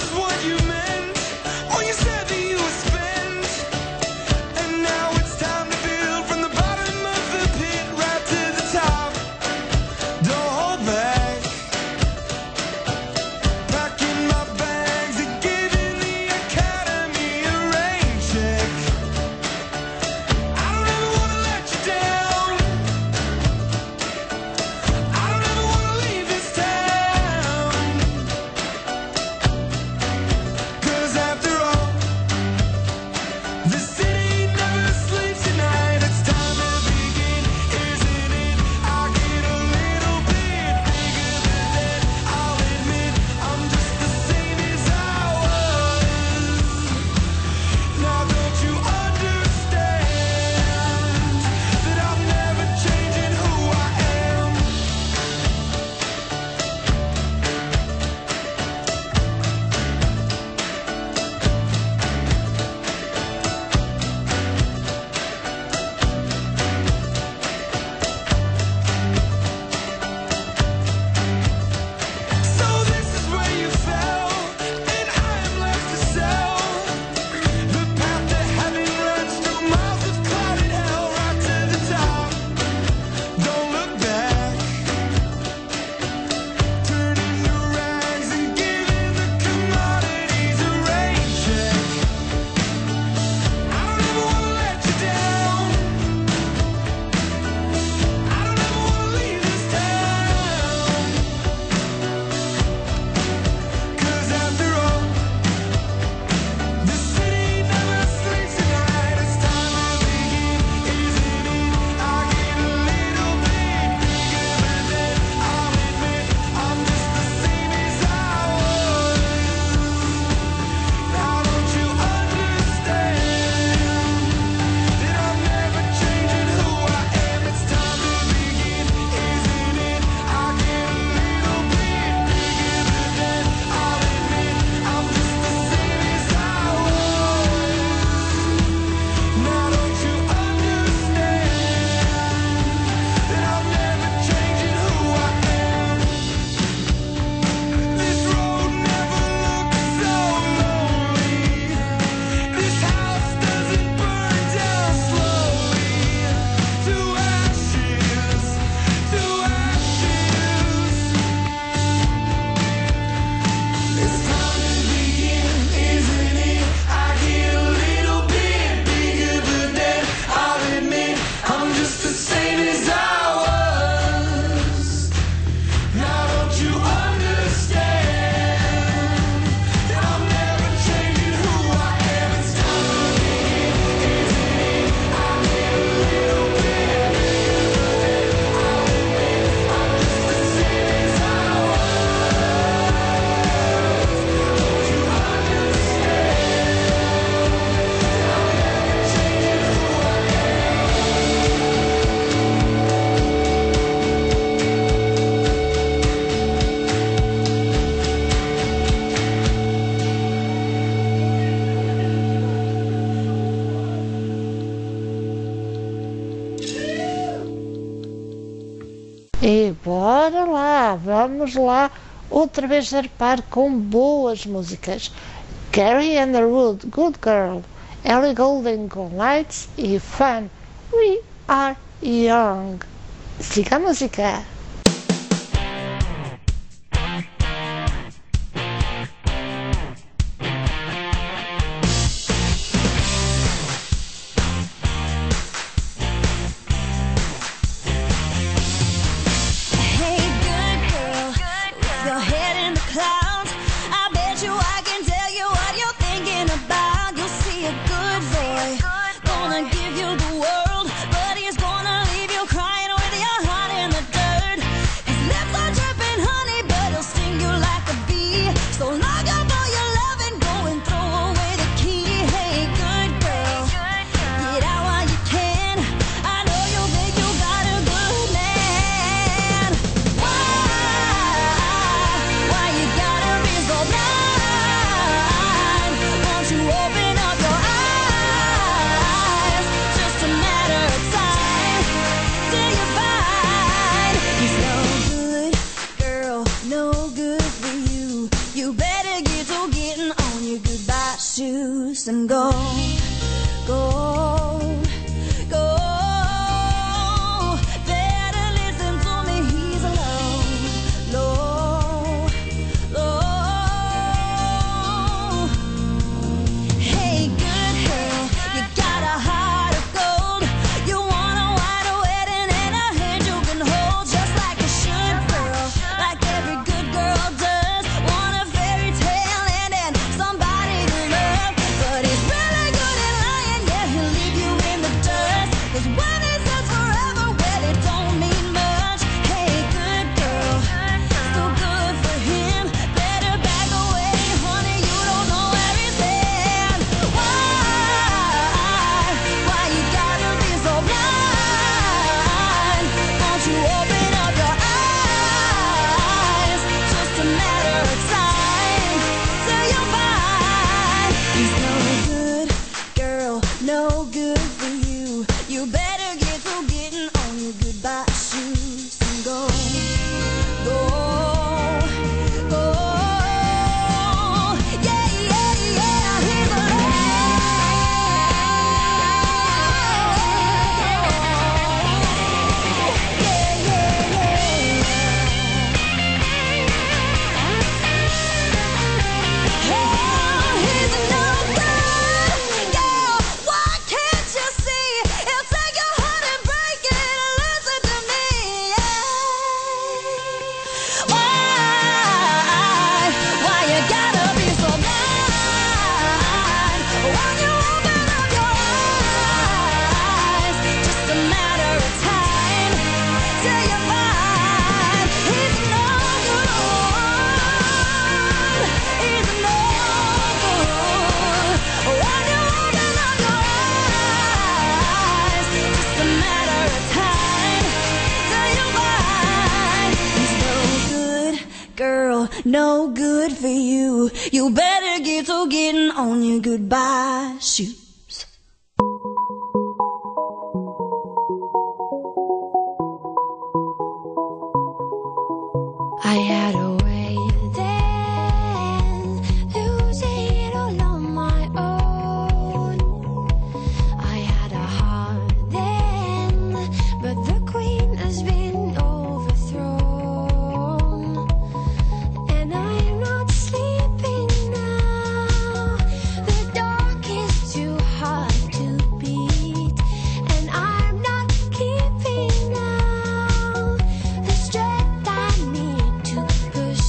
Time E bora lá, vamos lá outra vez zarpar com boas músicas. Carrie Underwood, Good Girl, Ellie Goulding com Lights e Fun, We Are Young. Siga a música. And go, go, go. Better listen to me, he's alone, low, low. Hey, good girl, you got a heart of gold. You want a white wedding and a hand you can hold, just like a should, girl, like every good girl does. Want a fairy tale ending, somebody to love. But he's really good at lying, yeah, he'll leave you in the dust. 'Cause when he says forever, well, it don't mean much. Hey, good girl, so good for him. Better back away, honey, you don't know where he's been. Why you gotta be so blind? Won't you open up your eyes? Just a matter of time till you'll find he's no good, girl, no good for you. You better get to getting on your goodbye shoes and go, go, go. Yeah, yeah, yeah, he's no good for you. You better get to getting on your goodbye shoes. I had a way then, losing it all on my own. I had a heart then, but the queen has been overthrown. And I'm not sleeping now, the dark is too hard to beat. And I'm not keeping now the strength I need to push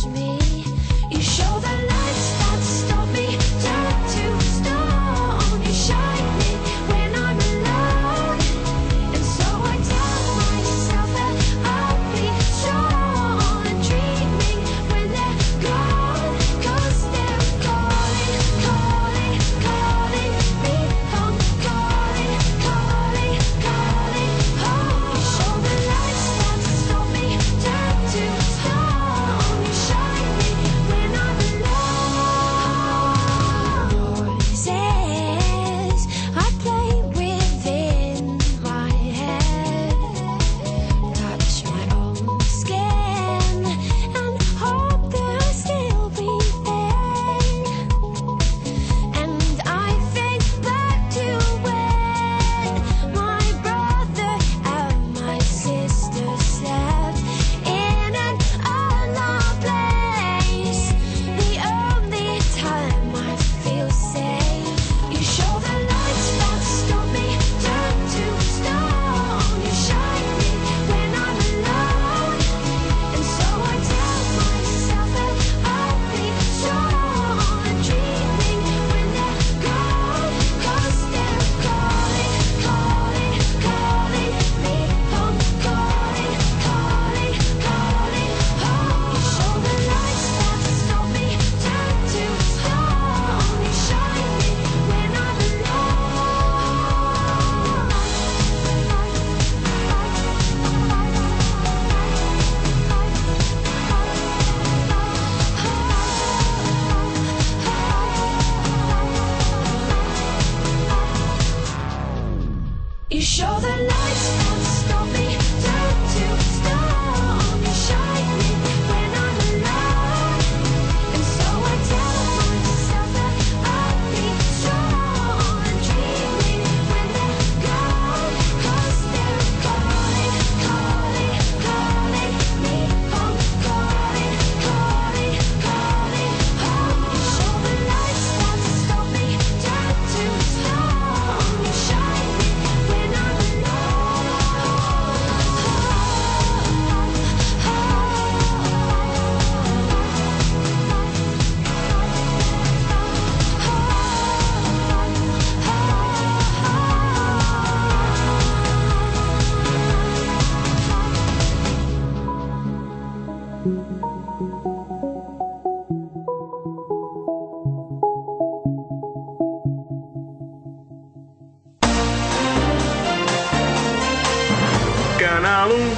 Canal 1.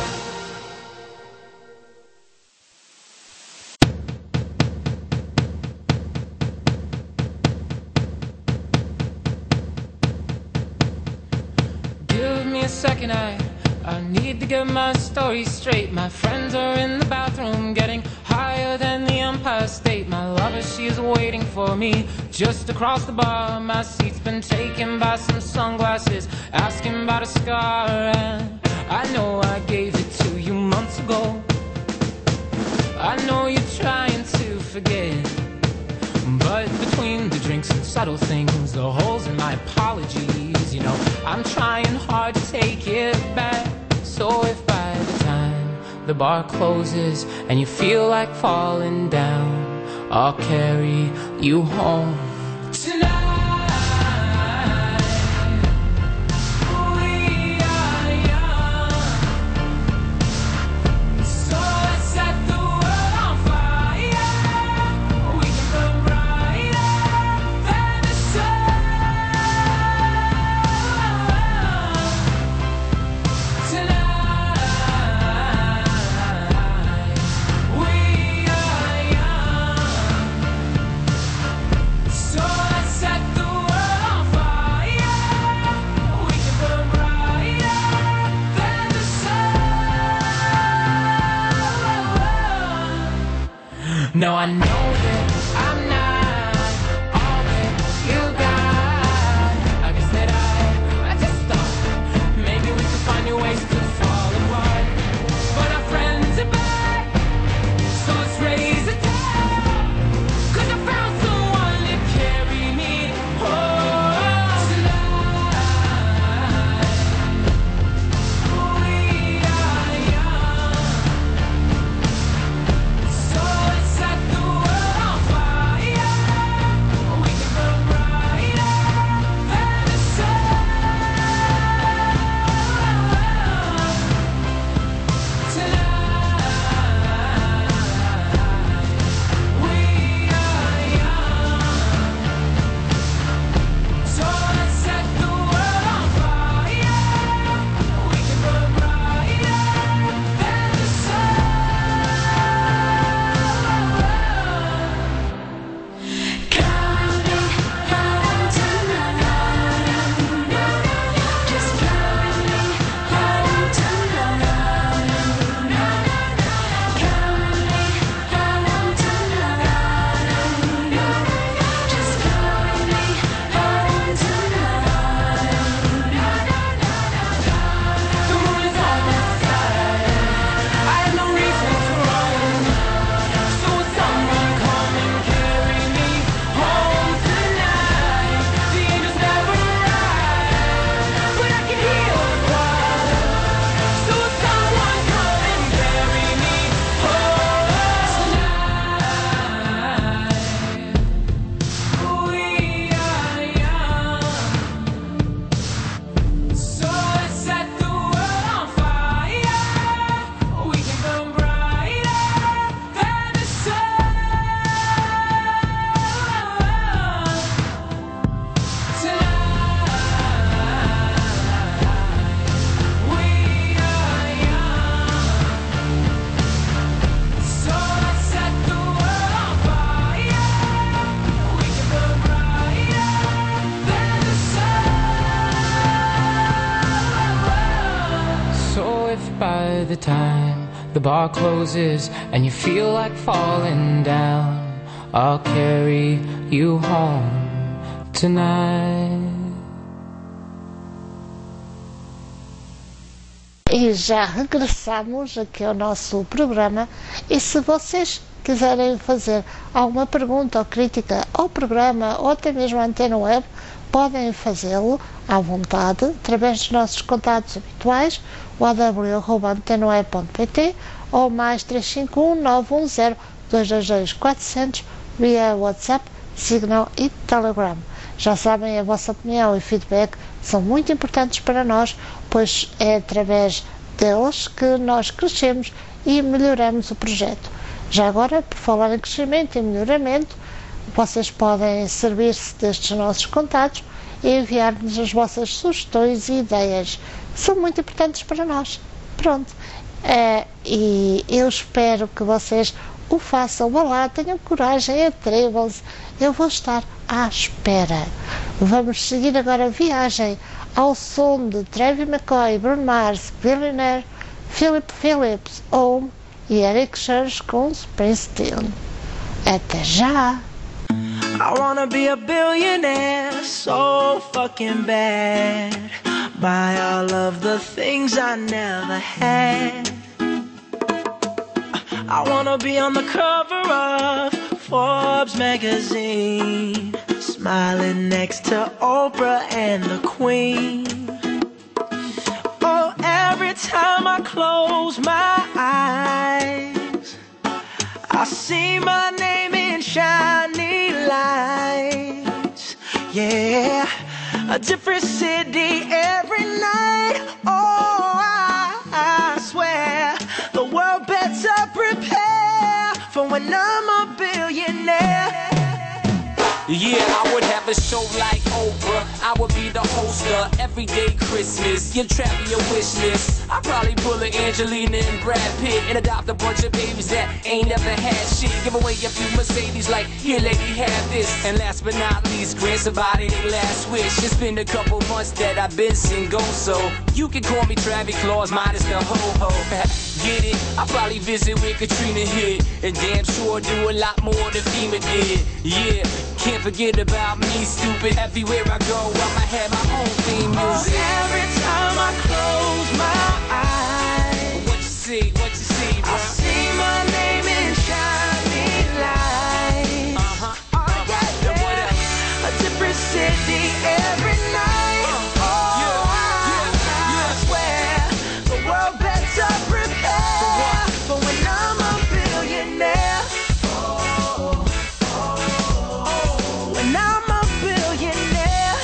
Give me a second, I need to get my story straight. My friends are in the bathroom getting higher than the Empire State. My lover, she is waiting for me just across the bar. My seat's been taken by some sunglasses, asking about a scar. And I know I gave it to you months ago. I know you're trying to forget, but between the drinks and subtle things, the holes in my apologies, you know, I'm trying hard to take it back. So if by the time the bar closes and you feel like falling down, I'll carry you home tonight. No, I know that I'm not all that you got. I guess that I just thought maybe we could find new ways to fall apart. But our friends are back, so let's raise a toast. 'Cause I found someone to carry me home tonight. We are young, so let's set the world on fire. We can burn brighter than the sun tonight. We are young, so let's set the world on fire. We can burn brighter than the sun. So if by the time the bar closes and you feel like falling down, I'll carry you home tonight. E já regressamos aqui ao nosso programa, e se vocês quiserem fazer alguma pergunta ou crítica ao programa ou até mesmo à Antena Web, podem fazê-lo à vontade através dos nossos contatos habituais, o aw@antenaweb.pt ou mais 351 910 222 400 via WhatsApp, Signal e Telegram. Já sabem, a vossa opinião e feedback são muito importantes para nós, pois é através deles que nós crescemos e melhoramos o projeto. Já agora, por falar em crescimento e melhoramento, vocês podem servir-se destes nossos contatos e enviar-nos as vossas sugestões e ideias, que são muito importantes para nós. Pronto. E eu espero que vocês o façam, vá lá, tenham coragem, atrevam-se. Eu vou estar à espera. Vamos seguir agora a viagem ao som de Travis McCoy, Bruno Mars, Billionaire, Philip Phillips, Home e Eric Church com Springsteen. Até já! I wanna be a billionaire so fucking bad. Buy all of the things I never had. I wanna be on the cover of Forbes magazine, smiling next to Oprah and the Queen. Oh, every time I close my eyes, I see my name in shiny lights. Yeah, a different city every night. Oh, I swear the world better prepare for when I'm a billionaire. Yeah, I would have a show like Oprah. I would be the host of Everyday Christmas. Give Travis your wish list. I'd probably pull a Angelina and Brad Pitt and adopt a bunch of babies that ain't never had shit. Give away a few Mercedes like, here lady, have this. And last but not least, grant somebody their last wish. It's been a couple months that I've been single, so you can call me Travis Claus minus the ho-ho. Get it? I'll probably visit where Katrina hit, and damn sure do a lot more than FEMA did. Yeah, can't forget about me, stupid. Everywhere I go, I'ma have my own theme music. Oh, every time I close my eyes, what you see, bro? I see my name in shiny lights. Oh, yeah. A different city every night. I swear the world better prepare for when I'm a billionaire. When I'm a billionaire.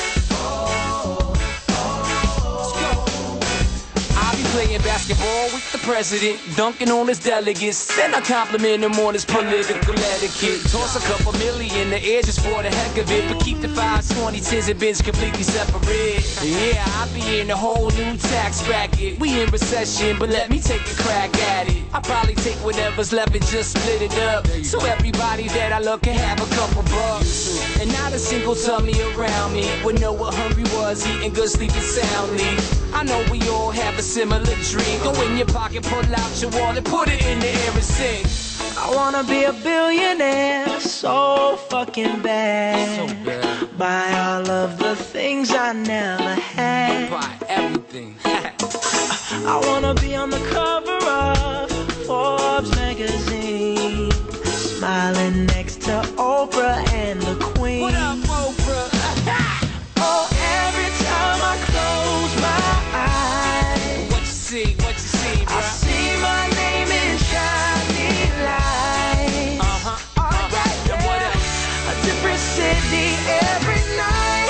I'll be playing basketball with the president, dunking on his delegates. Then I compliment him on his political etiquette. Toss a couple million in the air just for the heck of it, but keep the 5s, 20s, 10s, and bins completely separate. Yeah, I'll be in a whole new tax bracket. We in recession, but let me take a crack at it. I'll probably take whatever's left and just split it up, so everybody that I love can have a couple bucks. And not a single tummy around me would know what hungry was, eating good, sleeping soundly. I know we all have a similar dream. Go in your pocket, pull out your wallet, put it in the air and sing. I wanna be a billionaire so fucking bad. So bad. Buy all of the things I never had. Buy everything. I wanna be on the cover of Forbes magazine, smiling next to Oprah and the Queen. What up, Oprah? Oh, every time I close my eyes, what you see, bro? I see my name in shiny lights. Oh, yeah. A different city every night.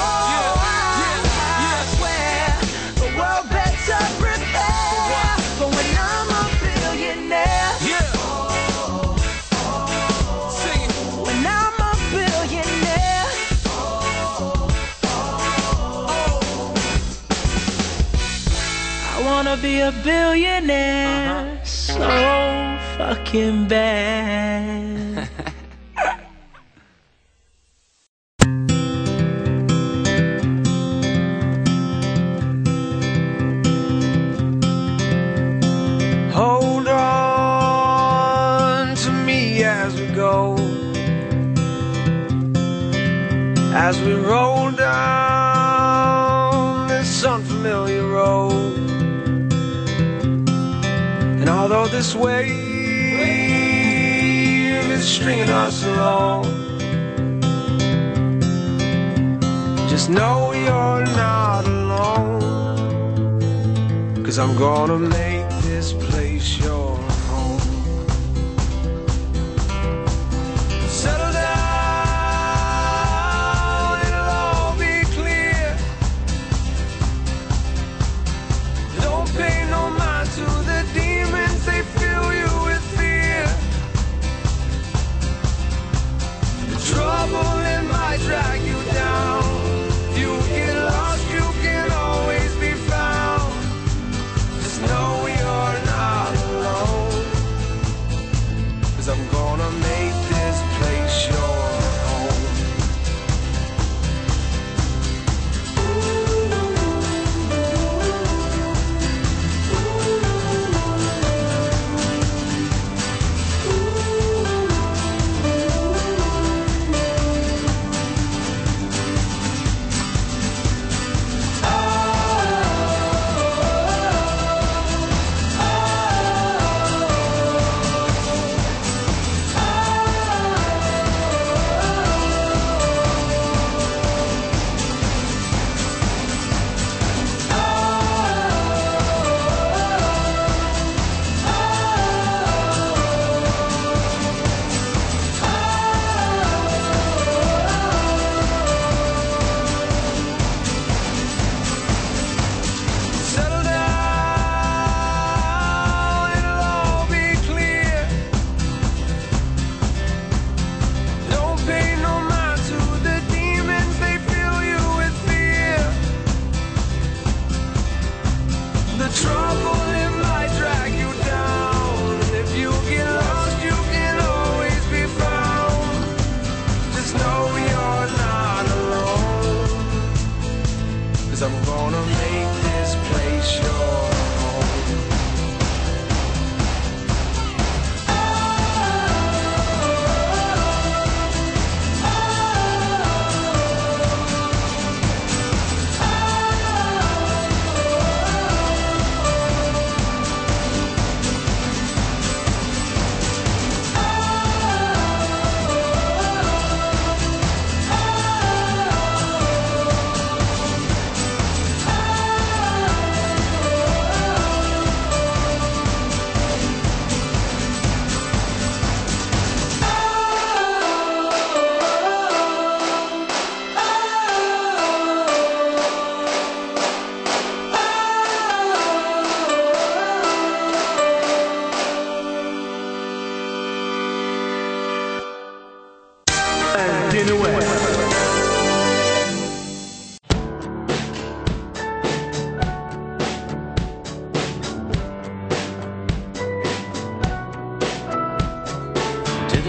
I swear the world better prepare for when I'm a billionaire. Sing it. When I'm a billionaire. I wanna be a billionaire so fucking bad. Hold on to me as we go, as we roll down this unfamiliar road. And although this wave is stringing us along, just know you're not alone, 'cause I'm gonna make this place your home. Settle down, it'll all be clear. Don't pay no mind to the demons, they fill you with fear. The trouble, it might drag you down. If you get lost, you can always be found. Just know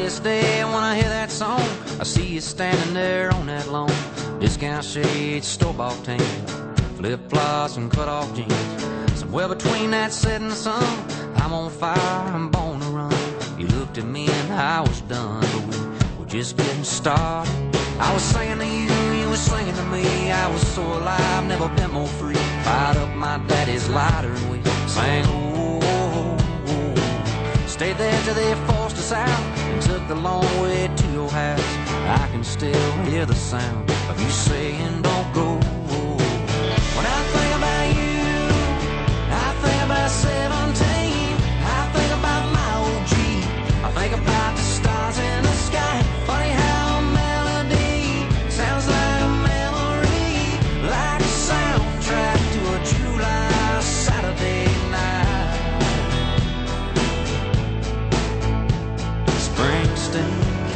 this day when I hear that song, I see you standing there on that lawn. Discount shades, store-bought tan, flip-flops and cut-off jeans. Somewhere between that setting sun, I'm on fire, I'm born to run. You looked at me and I was done, but we were just getting started. I was singing to you, you were singing to me. I was so alive, never been more free. Fired up my daddy's lighter and we sang, oh, oh, oh. Stayed there till they forced us out and took the long way to your house. I can still hear the sound of you saying don't go. When I think about you, I think about 17. I think about my old Jeep. I think about the stars in the sky. Funny how a melody sounds like a memory, like a soundtrack to a July Saturday night. Springsteen.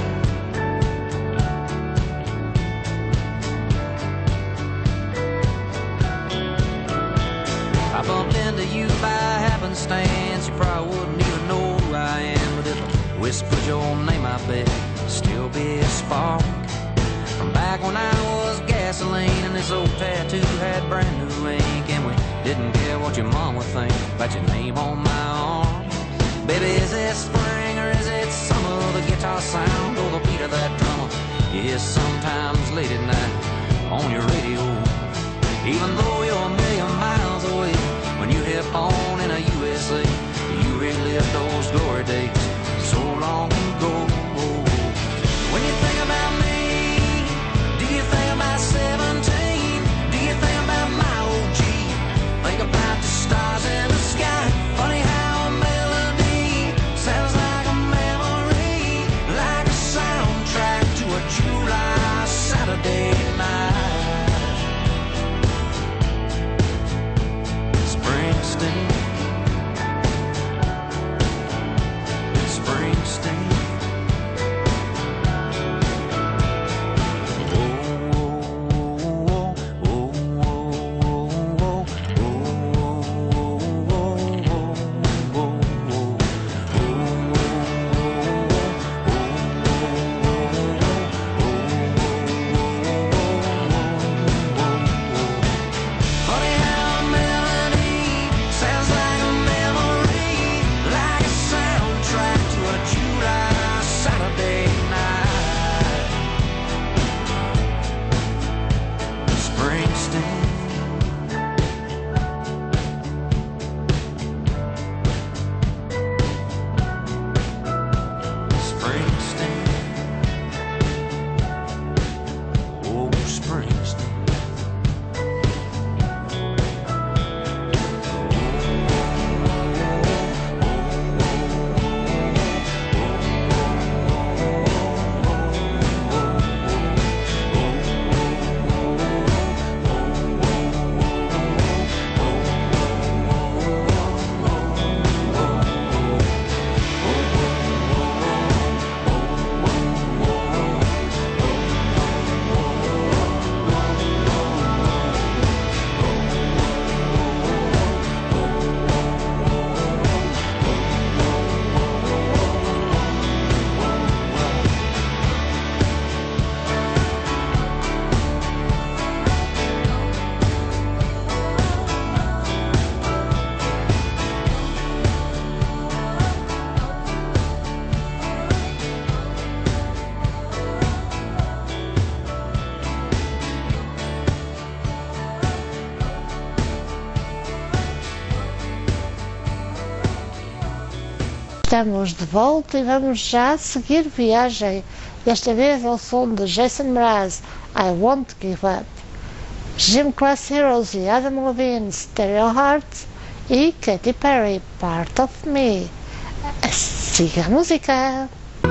I bumped into you by happenstance. You probably wouldn't even know who I am, but if I whispered your name, I bet it'd still be a spark. From back when I was gasoline and this old tattoo had brand new ink, and we didn't care what your mom would think about your name on my arm. Baby, is it spring or is it summer? The guitar sound or the beat of that drummer you hear sometimes late at night on your radio. Even though you're a million miles away, when you hit on in a USA, you relive those glory days so long ago. When you think about me, do you think about 17? Do you think about my old Jeep? Think about the stars in the sky. Funny how a melody sounds like a memory, like a soundtrack to a July Saturday night. Springsteen. Springsteen. Estamos de volta e vamos já seguir viagem, desta vez ao som de Jason Mraz, I Won't Give Up, Gym Class Heroes e Adam Levine, Stereo Hearts, e Katy Perry, Part of Me. Siga a música!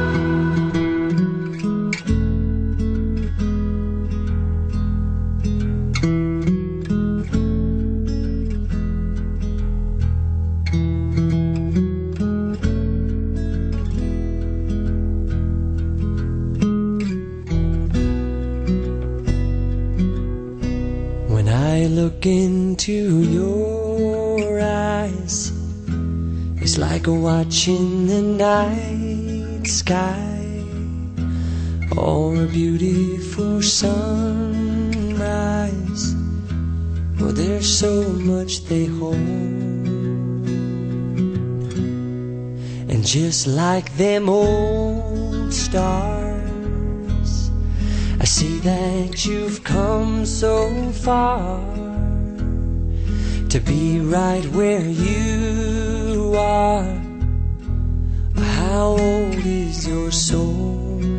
Look into your eyes, it's like watching the night sky or a beautiful sunrise. Well, there's so much they hold, and just like them old stars, I see that you've come so far to be right where you are. How old is your soul?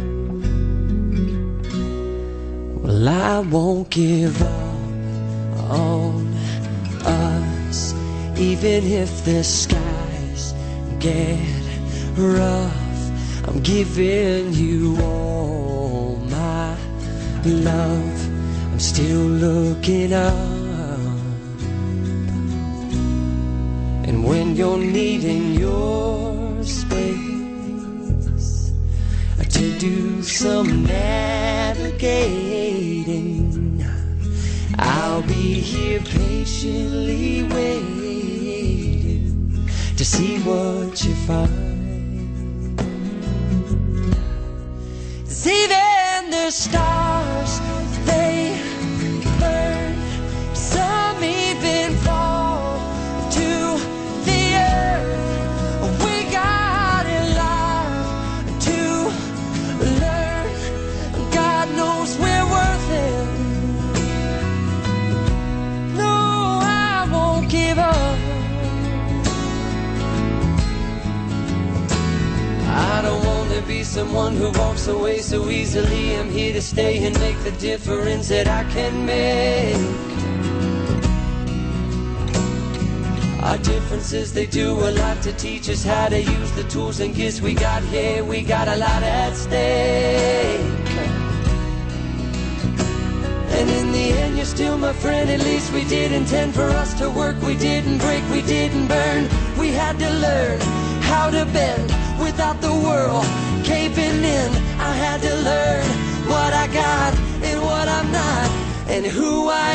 Well, I won't give up on us, even if the skies get rough. I'm giving you all my love. I'm still looking up, and when you're needing your space to do some navigating, I'll be here patiently waiting to see what you find. 'Cause even the stars, they burn, some even fall to the earth. We got a lot to learn. God knows we're worth it. No, I won't give up. I don't want to be someone who walks away so easily. I'm here to stay and make the difference that I can make. Our differences, they do a lot to teach us how to use the tools and gifts we got here. We got a lot at stake, and in the end you're still my friend. At least we did intend for us to work. We didn't break, we didn't burn. We had to learn how to bend without the world caving in. I had to learn what I got and what I'm not, and who I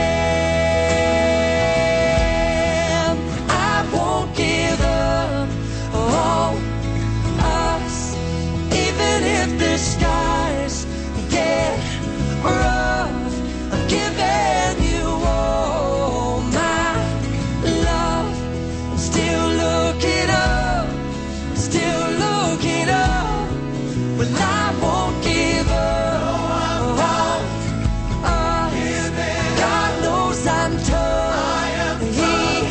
am. I won't give up on us, even if the skies get rough. I'm giving you all my love. I'm still looking up, still looking up. Well, I won't give up on us. God knows I'm tough. He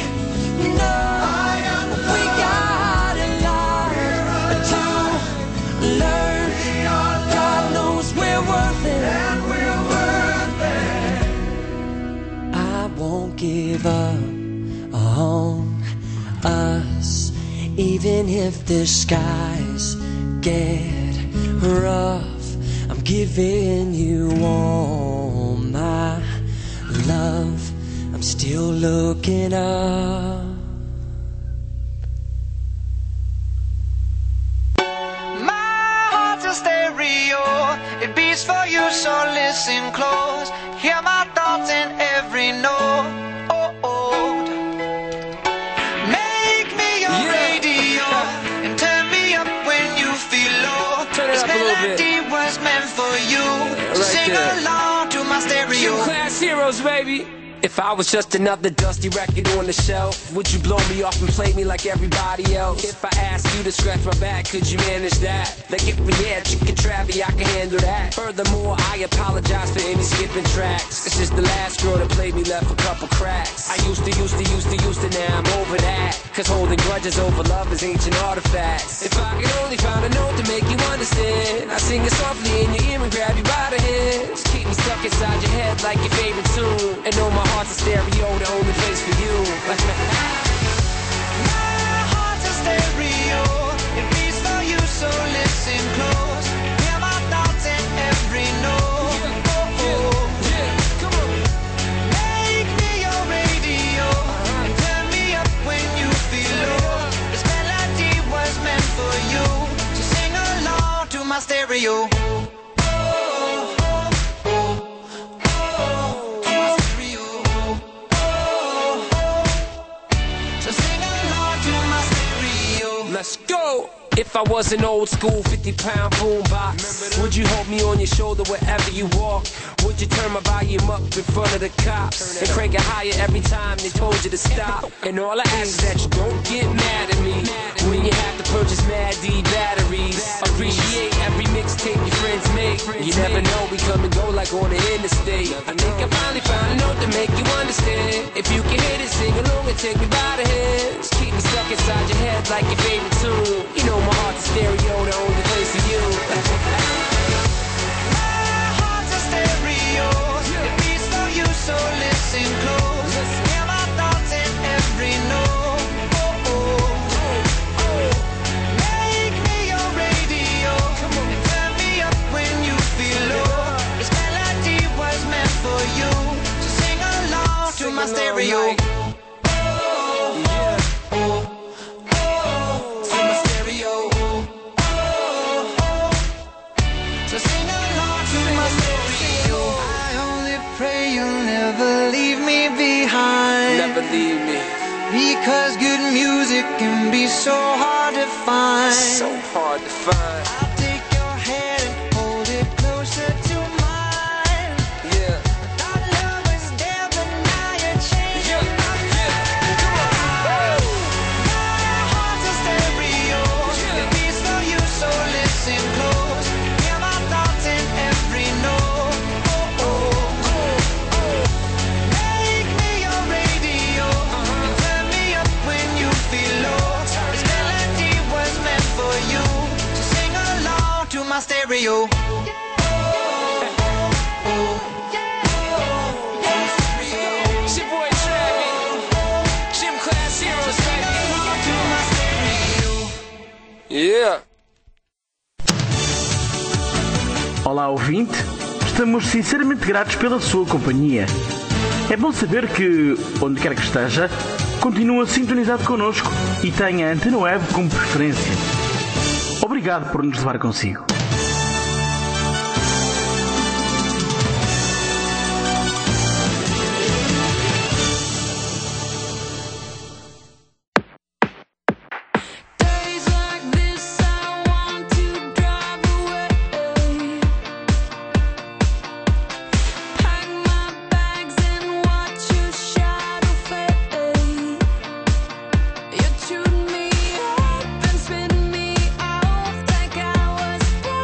knows we got a lot to learn. God knows we're worth it, and we're worth it. I won't give up on us, even if the skies get rough. I'm giving you all my love. I'm still looking up. My heart's a stereo, it beats for you, so listen close. Hear my thoughts in every note. Make me your radio and turn me up when you feel low. This melody was meant for you, so sing along to my stereo. Class heroes, baby. If I was just another dusty record on the shelf, would you blow me off and play me like everybody else? If I asked you to scratch my back, could you manage that? Like if we had chicken Travie, I can handle that. Furthermore, I apologize for any skipping tracks. This is the last girl that played me, left a couple cracks. I used to, now I'm over that. Cause holding grudges over love is ancient artifacts. If I could only find a note to make you understand, I sing it softly in your ear and grab you by the hands. Keep me stuck inside your head like your favorite tune, and know my heart's a stereo, the only place for you. My heart's a stereo, it beats for you, so listen close. Hear my thoughts in every note. Make me your radio and turn me up when you feel low. This melody was meant for you, so sing along to my stereo. Let's go! If I was an old school 50-pound boombox, would you hold me on your shoulder wherever you walk? Would you turn my volume up in front of the cops and crank it higher every time they told you to stop? And all I ask is that you don't get mad at me when you have to purchase Mad D batteries. Appreciate every mixtape your friends make. You never know, we come and go like on the interstate. I think I finally found a note to make you understand. If you can hit it, sing along and take me by the hands. Keep me stuck inside your head like your favorite tune. You know my heart's a stereo, the only place for you. My heart's a stereo. It beats for you, so listen close. Hear my thoughts in every note. Oh, oh, oh. Make me your radio and turn me up when you feel low. This melody was meant for you, so sing along to my stereo. Never leave me. Because good music can be so hard to find. So hard to find. I'll take your hand and hold it closer to mine. Yeah. Our love was there, but now you're changing my mind. My heart's a stereo. It beats for you, so listen close. Hear my thoughts in every note. Oh, oh, oh, oh. Make me your radio and turn me up when you feel low. This melody was meant for you, so sing along to my stereo. It's your boy Travis, Gym Class Heroes, baby. Yeah. Olá, ouvinte. Estamos sinceramente gratos pela sua companhia. É bom saber que, onde quer que esteja, continua sintonizado connosco e tenha a Antena Web como preferência. Obrigado por nos levar consigo. Days like this, I want to drive away. Pack my bags and watch your shadow fade. You tune me up and spin me off like I was.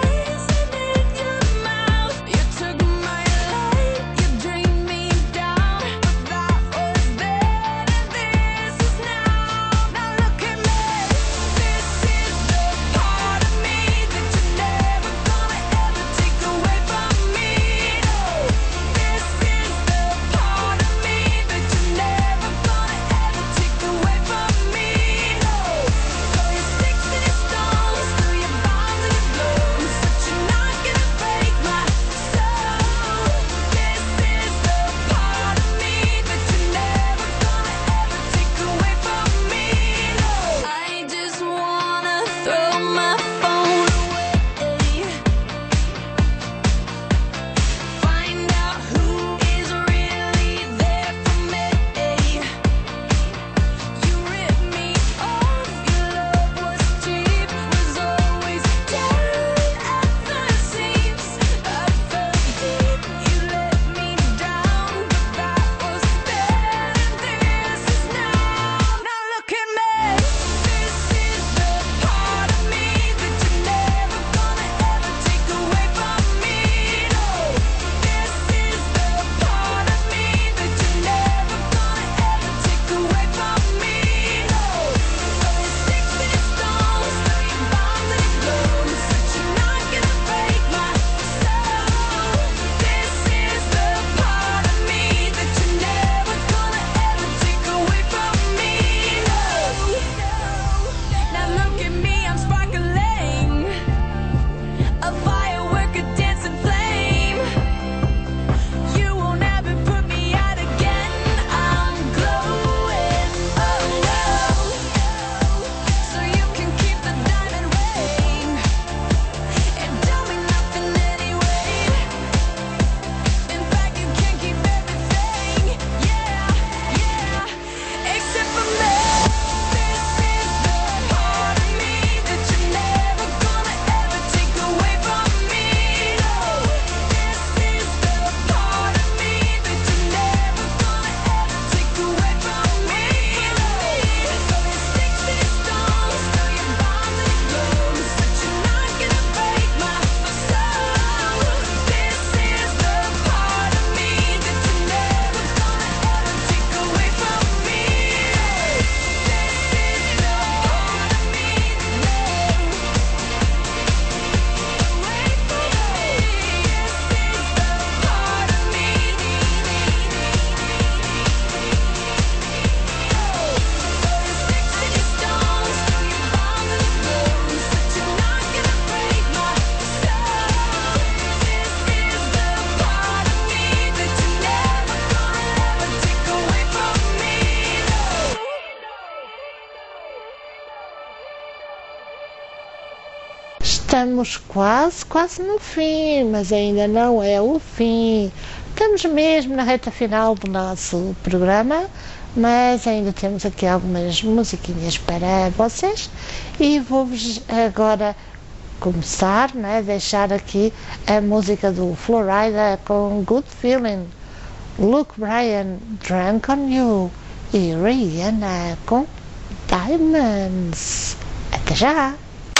Estamos quase no fim, mas ainda não é o fim. Estamos mesmo na reta final do nosso programa, mas ainda temos aqui algumas musiquinhas para vocês e vou-vos agora começar, né, deixar aqui a música do Florida com Good Feeling, Luke Bryan, Drunk on You e Rihanna com Diamonds. Até já!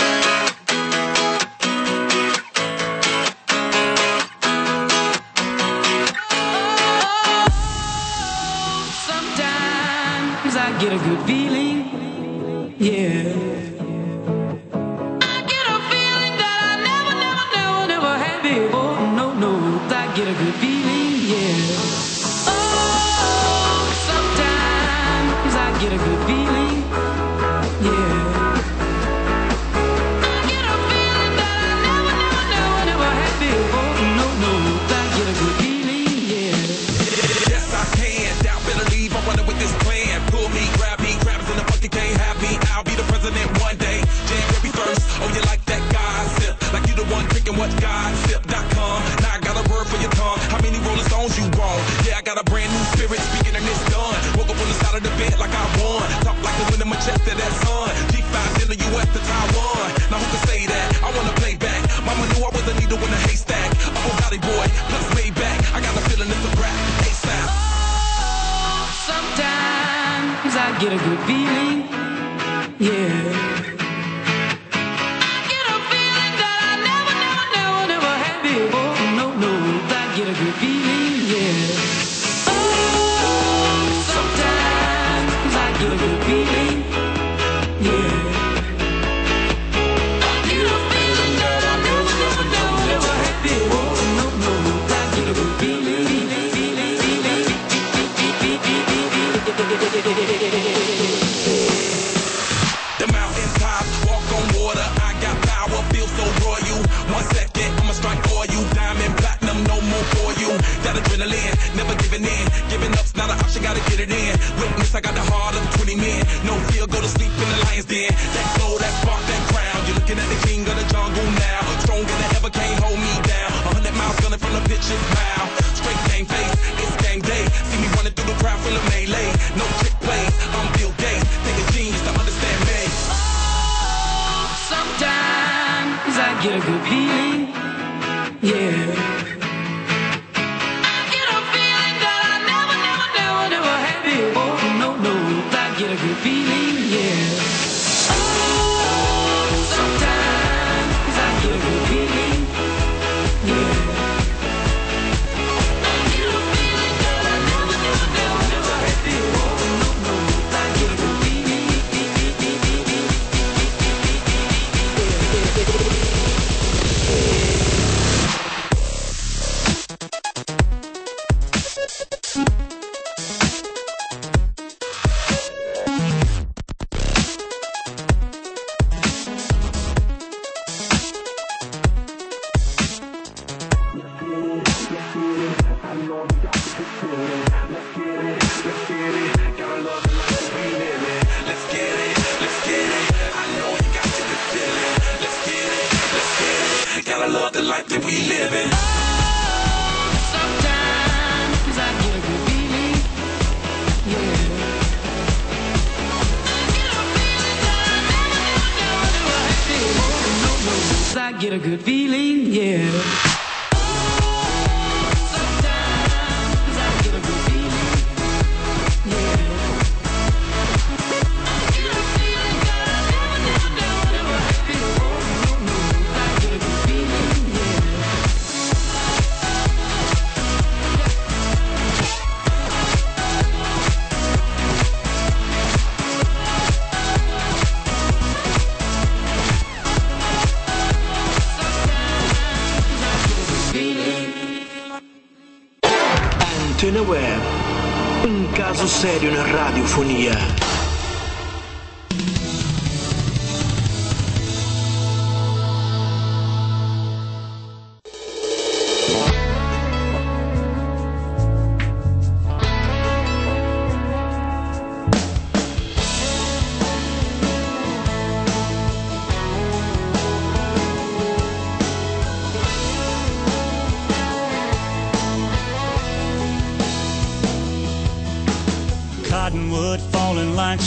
Sometimes I get a good feeling, yeah. Get a good feeling, yeah. Oh, sometimes I get a good feeling, yeah. I get a feeling that I never had before. I get a good feeling, yeah. Yes, I can. Doubt, better leave. I'm running with this plan. Pull me, grab us in the bucket, can't have me. I'll be the president one day. January 1st. Oh, you like that gossip? Like you the one drinking what gossip.com. Now I got a word for your tongue. How many Rolling Stones you want? Yeah, I got a brand new spirit speaking and it's done. Woke up on the side of the bed like I won. Talk like the wind in my chest to that sun. G5 in the US to Taiwan. Now who can say that? I wanna play back. Mama knew I was a needle in a haystack. Oh, Gotti boy, plus Maybach. I got a feeling it's a rap. ASAP. Sometimes I get a good feeling, yeah. Get a good feeling, yeah. Oh, sometimes I get a good feeling, yeah. I get a feeling that I never had before. I get a good feeling. The mountain tops, walk on water. I got power, feel so royal. 1 second, I'ma strike for you. Diamond platinum, no more for you. That adrenaline, never giving in. Giving up's not an option, gotta get it in. Witness, I got the heart of 20 men. No fear, go to sleep in the lion's den. That glow, that spark, that crown. You're looking at the king of the jungle now. Stronger than ever, can't hold me down. 100 miles gunning from the pitcher's mouth. Straight game face, it's game day. See me running through the crowd full of melee. No trick plays, I'm Bill Gates. Take a genius to understand me. Sometimes I get a good feeling, yeah. I get a feeling that I never had before. I get a good feeling, yeah. Oh, sometimes I get a good feeling, yeah. I get a feeling that I never had before. I get a good feeling. Gotta love the life that we live in. Sometimes I get a good feeling, yeah. I get a good feeling, yeah. Sometimes I get a good feeling, yeah. I get a feeling that I never had before. I get a good feeling, yeah. Antena Web, un caso serio na radiofonia.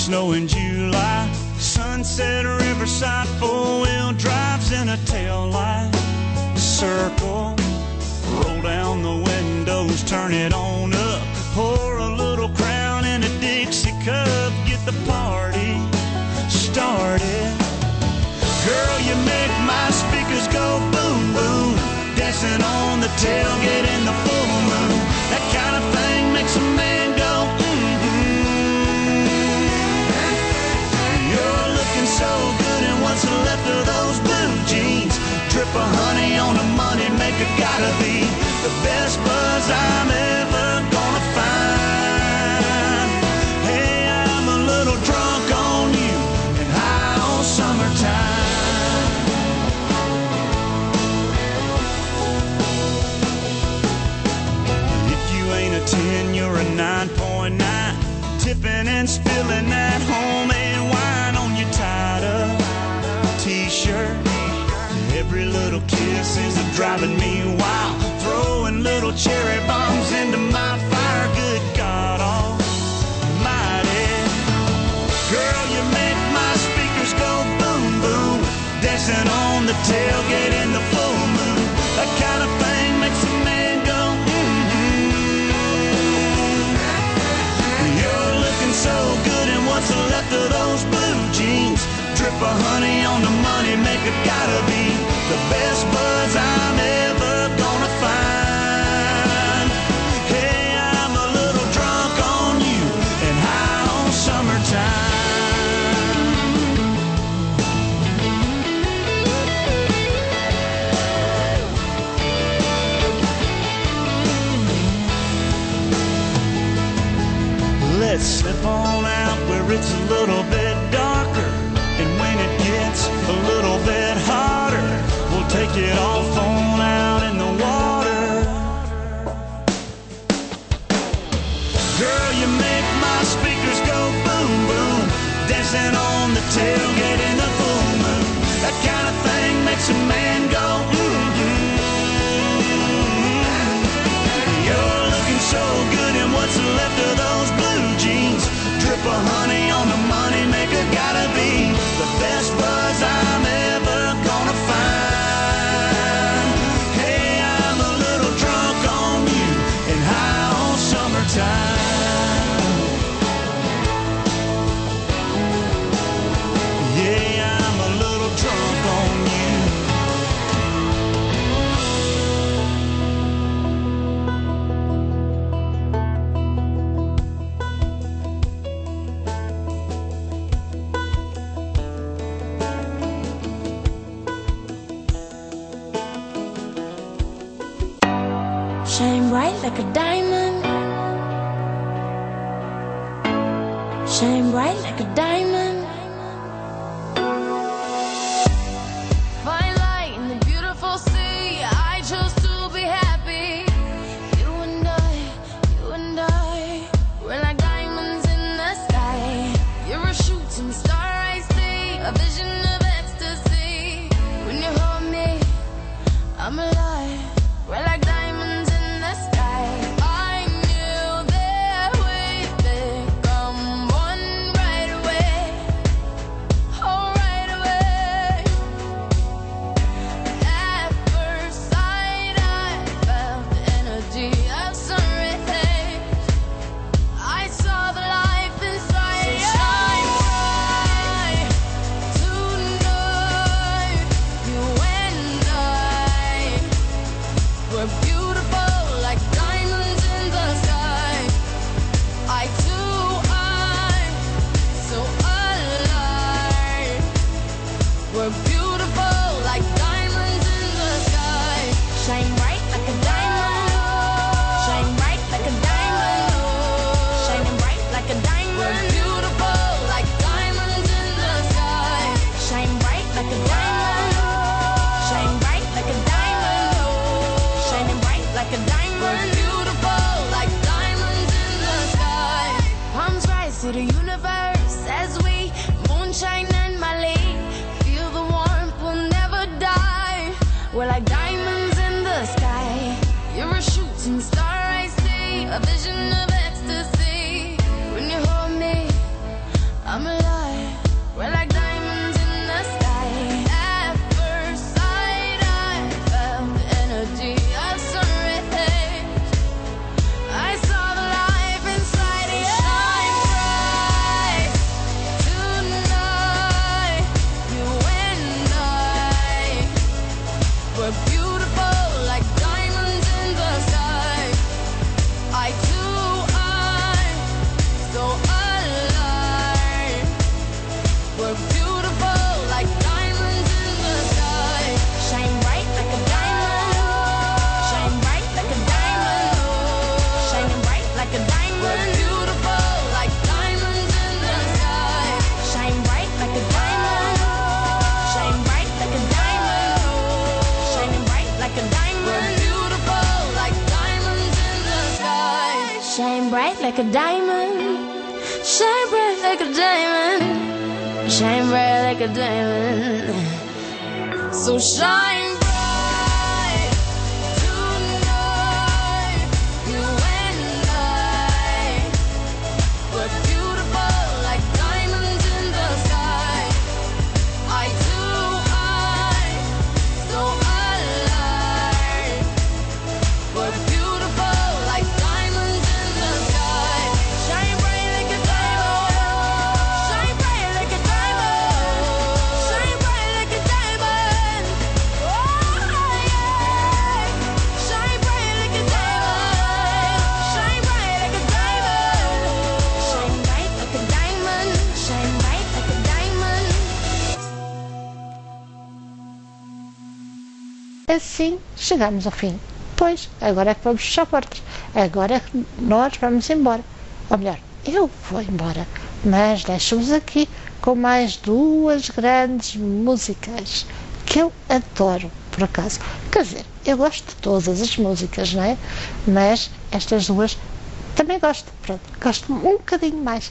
snow in July. Sunset, riverside, four-wheel drives in a tail light. Circle, roll down the windows, turn it on up. Pour a little Crown in a Dixie cup, get the party started. Girl, you make my speakers go boom, boom. Dancing on the tailgate in the full moon. That kind of thing makes a man go, You're looking so good, and what's left of those blue jeans? Drip of honey on the money maker, gotta be the best buzz I'm ever gonna find. Hey, I'm a little drunk on you and high on summertime. If you ain't a 10, you're a 9.9. Tipping and spilling that homemade wine on your tied-up t-shirt. Every little kiss is driving me wild. Throwing little cherry bombs into my fire. Good God almighty. Girl, you make my speakers go boom, boom. Dancing on the tailgate in the full moon. That kind of thing makes a man go, You're looking so good, and what's left of those blue jeans? Drip of honey on the money maker, gotta be the best buzz I'm ever gonna find. Hey, I'm a little drunk on you and high on summertime. Let's slip on out where it's a little bit darker, and when it gets a little bit hotter, we'll take it off on out in the water. Girl, you make my speakers go boom, boom. Dancing on the tailgate in the full moon. That kind of thing makes a man go, You're looking so good, and what's left of those blue jeans? Drip of honey on the money maker, gotta be the best buzz I'm ever gonna find. Hey, I'm a little drunk on you and high on summertime. Yeah, I'm a little drunk on you. Shine bright like a diamond. Shine bright like a diamond. Find light in the beautiful sea. I chose to be happy. You and I, we're like diamonds in the sky. You're a shooting star, I see, a vision of ecstasy. When you hold me, I'm alive. We're like diamonds in the sky. I knew that we'd become one right away. Oh, right away. At first sight, I felt the energy of sun rays. I saw the life inside you. Shine bright tonight. You and I, we're beautiful like diamonds in the sky. Eye to eye, so alive. We're beautiful like diamonds in the sky. Shine bright like a diamond. Shine bright like a diamond. Shining bright like a diamond. We're beautiful like diamonds in the sky. Shine bright like a diamond. Shine bright like a diamond. Shining bright like a diamond. We're beautiful like diamonds in the sky. Palms rise to the universe as we moonshine and Mali. Feel the warmth like a diamond, shine bright like a diamond, shine bright like a diamond. So shine bright tonight, you and I. We're beautiful like diamonds in the sky. Eye to eye, so alive. We're beautiful like diamonds in the sky. Shine bright like a diamond, shine bright like a diamond, shine bright like a diamond. Oh yeah, shine bright like a diamond, shine bright like a diamond, shine bright like a diamond, shine bright like a diamond. Assim chegamos ao fim. Pois, agora é que vamos fechar portas. Agora é que nós vamos embora. Ou melhor, eu vou embora. Mas deixo-vos aqui com mais duas grandes músicas que eu adoro, por acaso. Quer dizer, eu gosto de todas as músicas, não é? Mas estas duas também gosto. Pronto, gosto um bocadinho mais.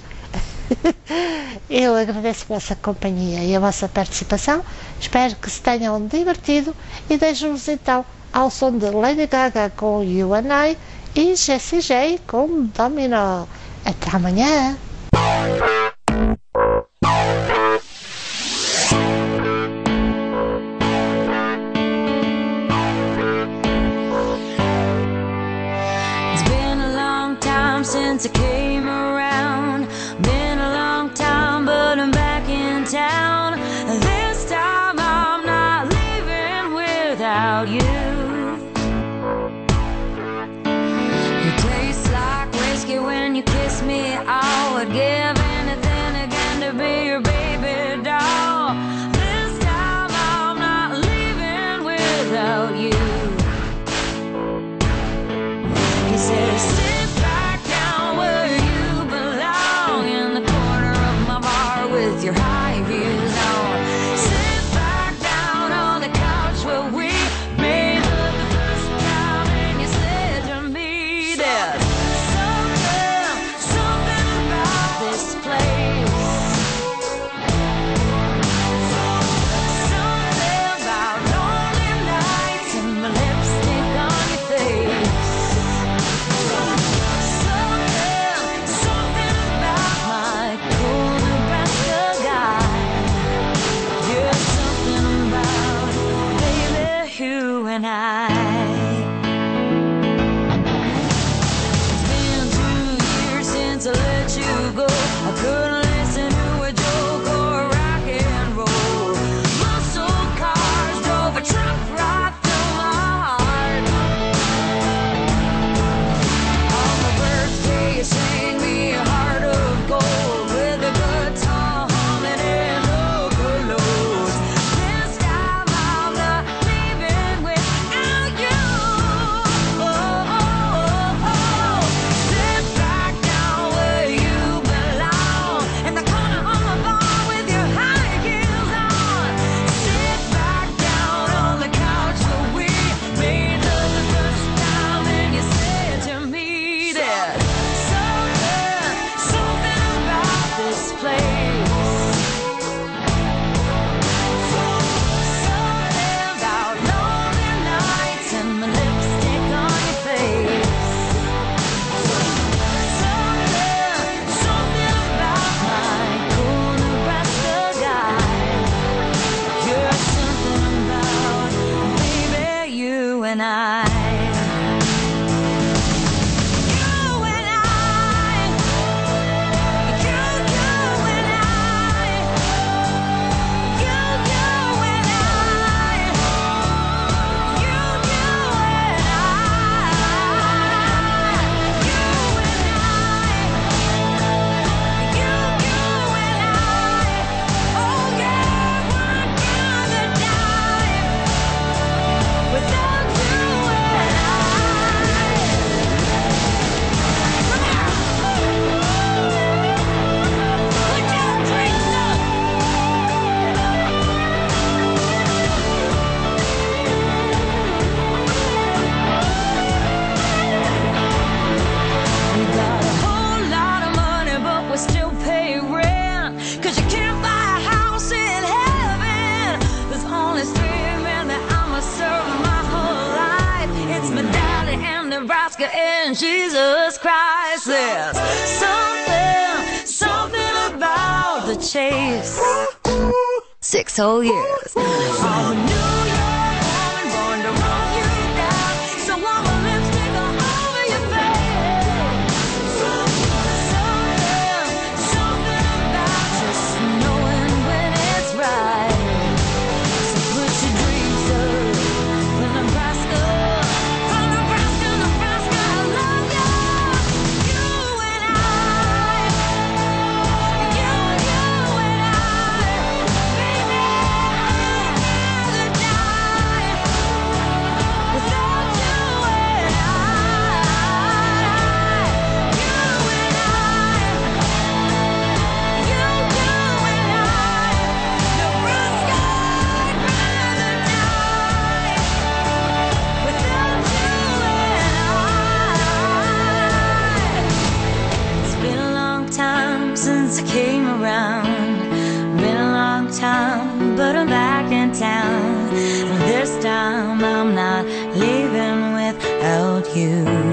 Eu agradeço a vossa companhia e a vossa participação. Espero que se tenham divertido e deixo-vos então ao som de Lady Gaga com You and I e Jessie J com Domino. Até amanhã! It's been a long time since I came around. Been a long time, but I'm back in town. This time I'm not leaving without you. You taste like whiskey when you kiss me. I would give anything Nebraska and Jesus Christ. There's something about the chase. 6 whole years. I'm a New York woman born to run you down. So I'm a lipstick all over your face. Something about just knowing when it's right. So put your dreams up for Nebraska. For Nebraska, Nebraska, I love you. You and I. You and I. Baby, I'd rather die without you and I. You and I. You and I. Nebraska, I'd rather die without you and I. It's been a long time since I came around. Been a long time, but I'm back in town. This time I'm not leaving without you.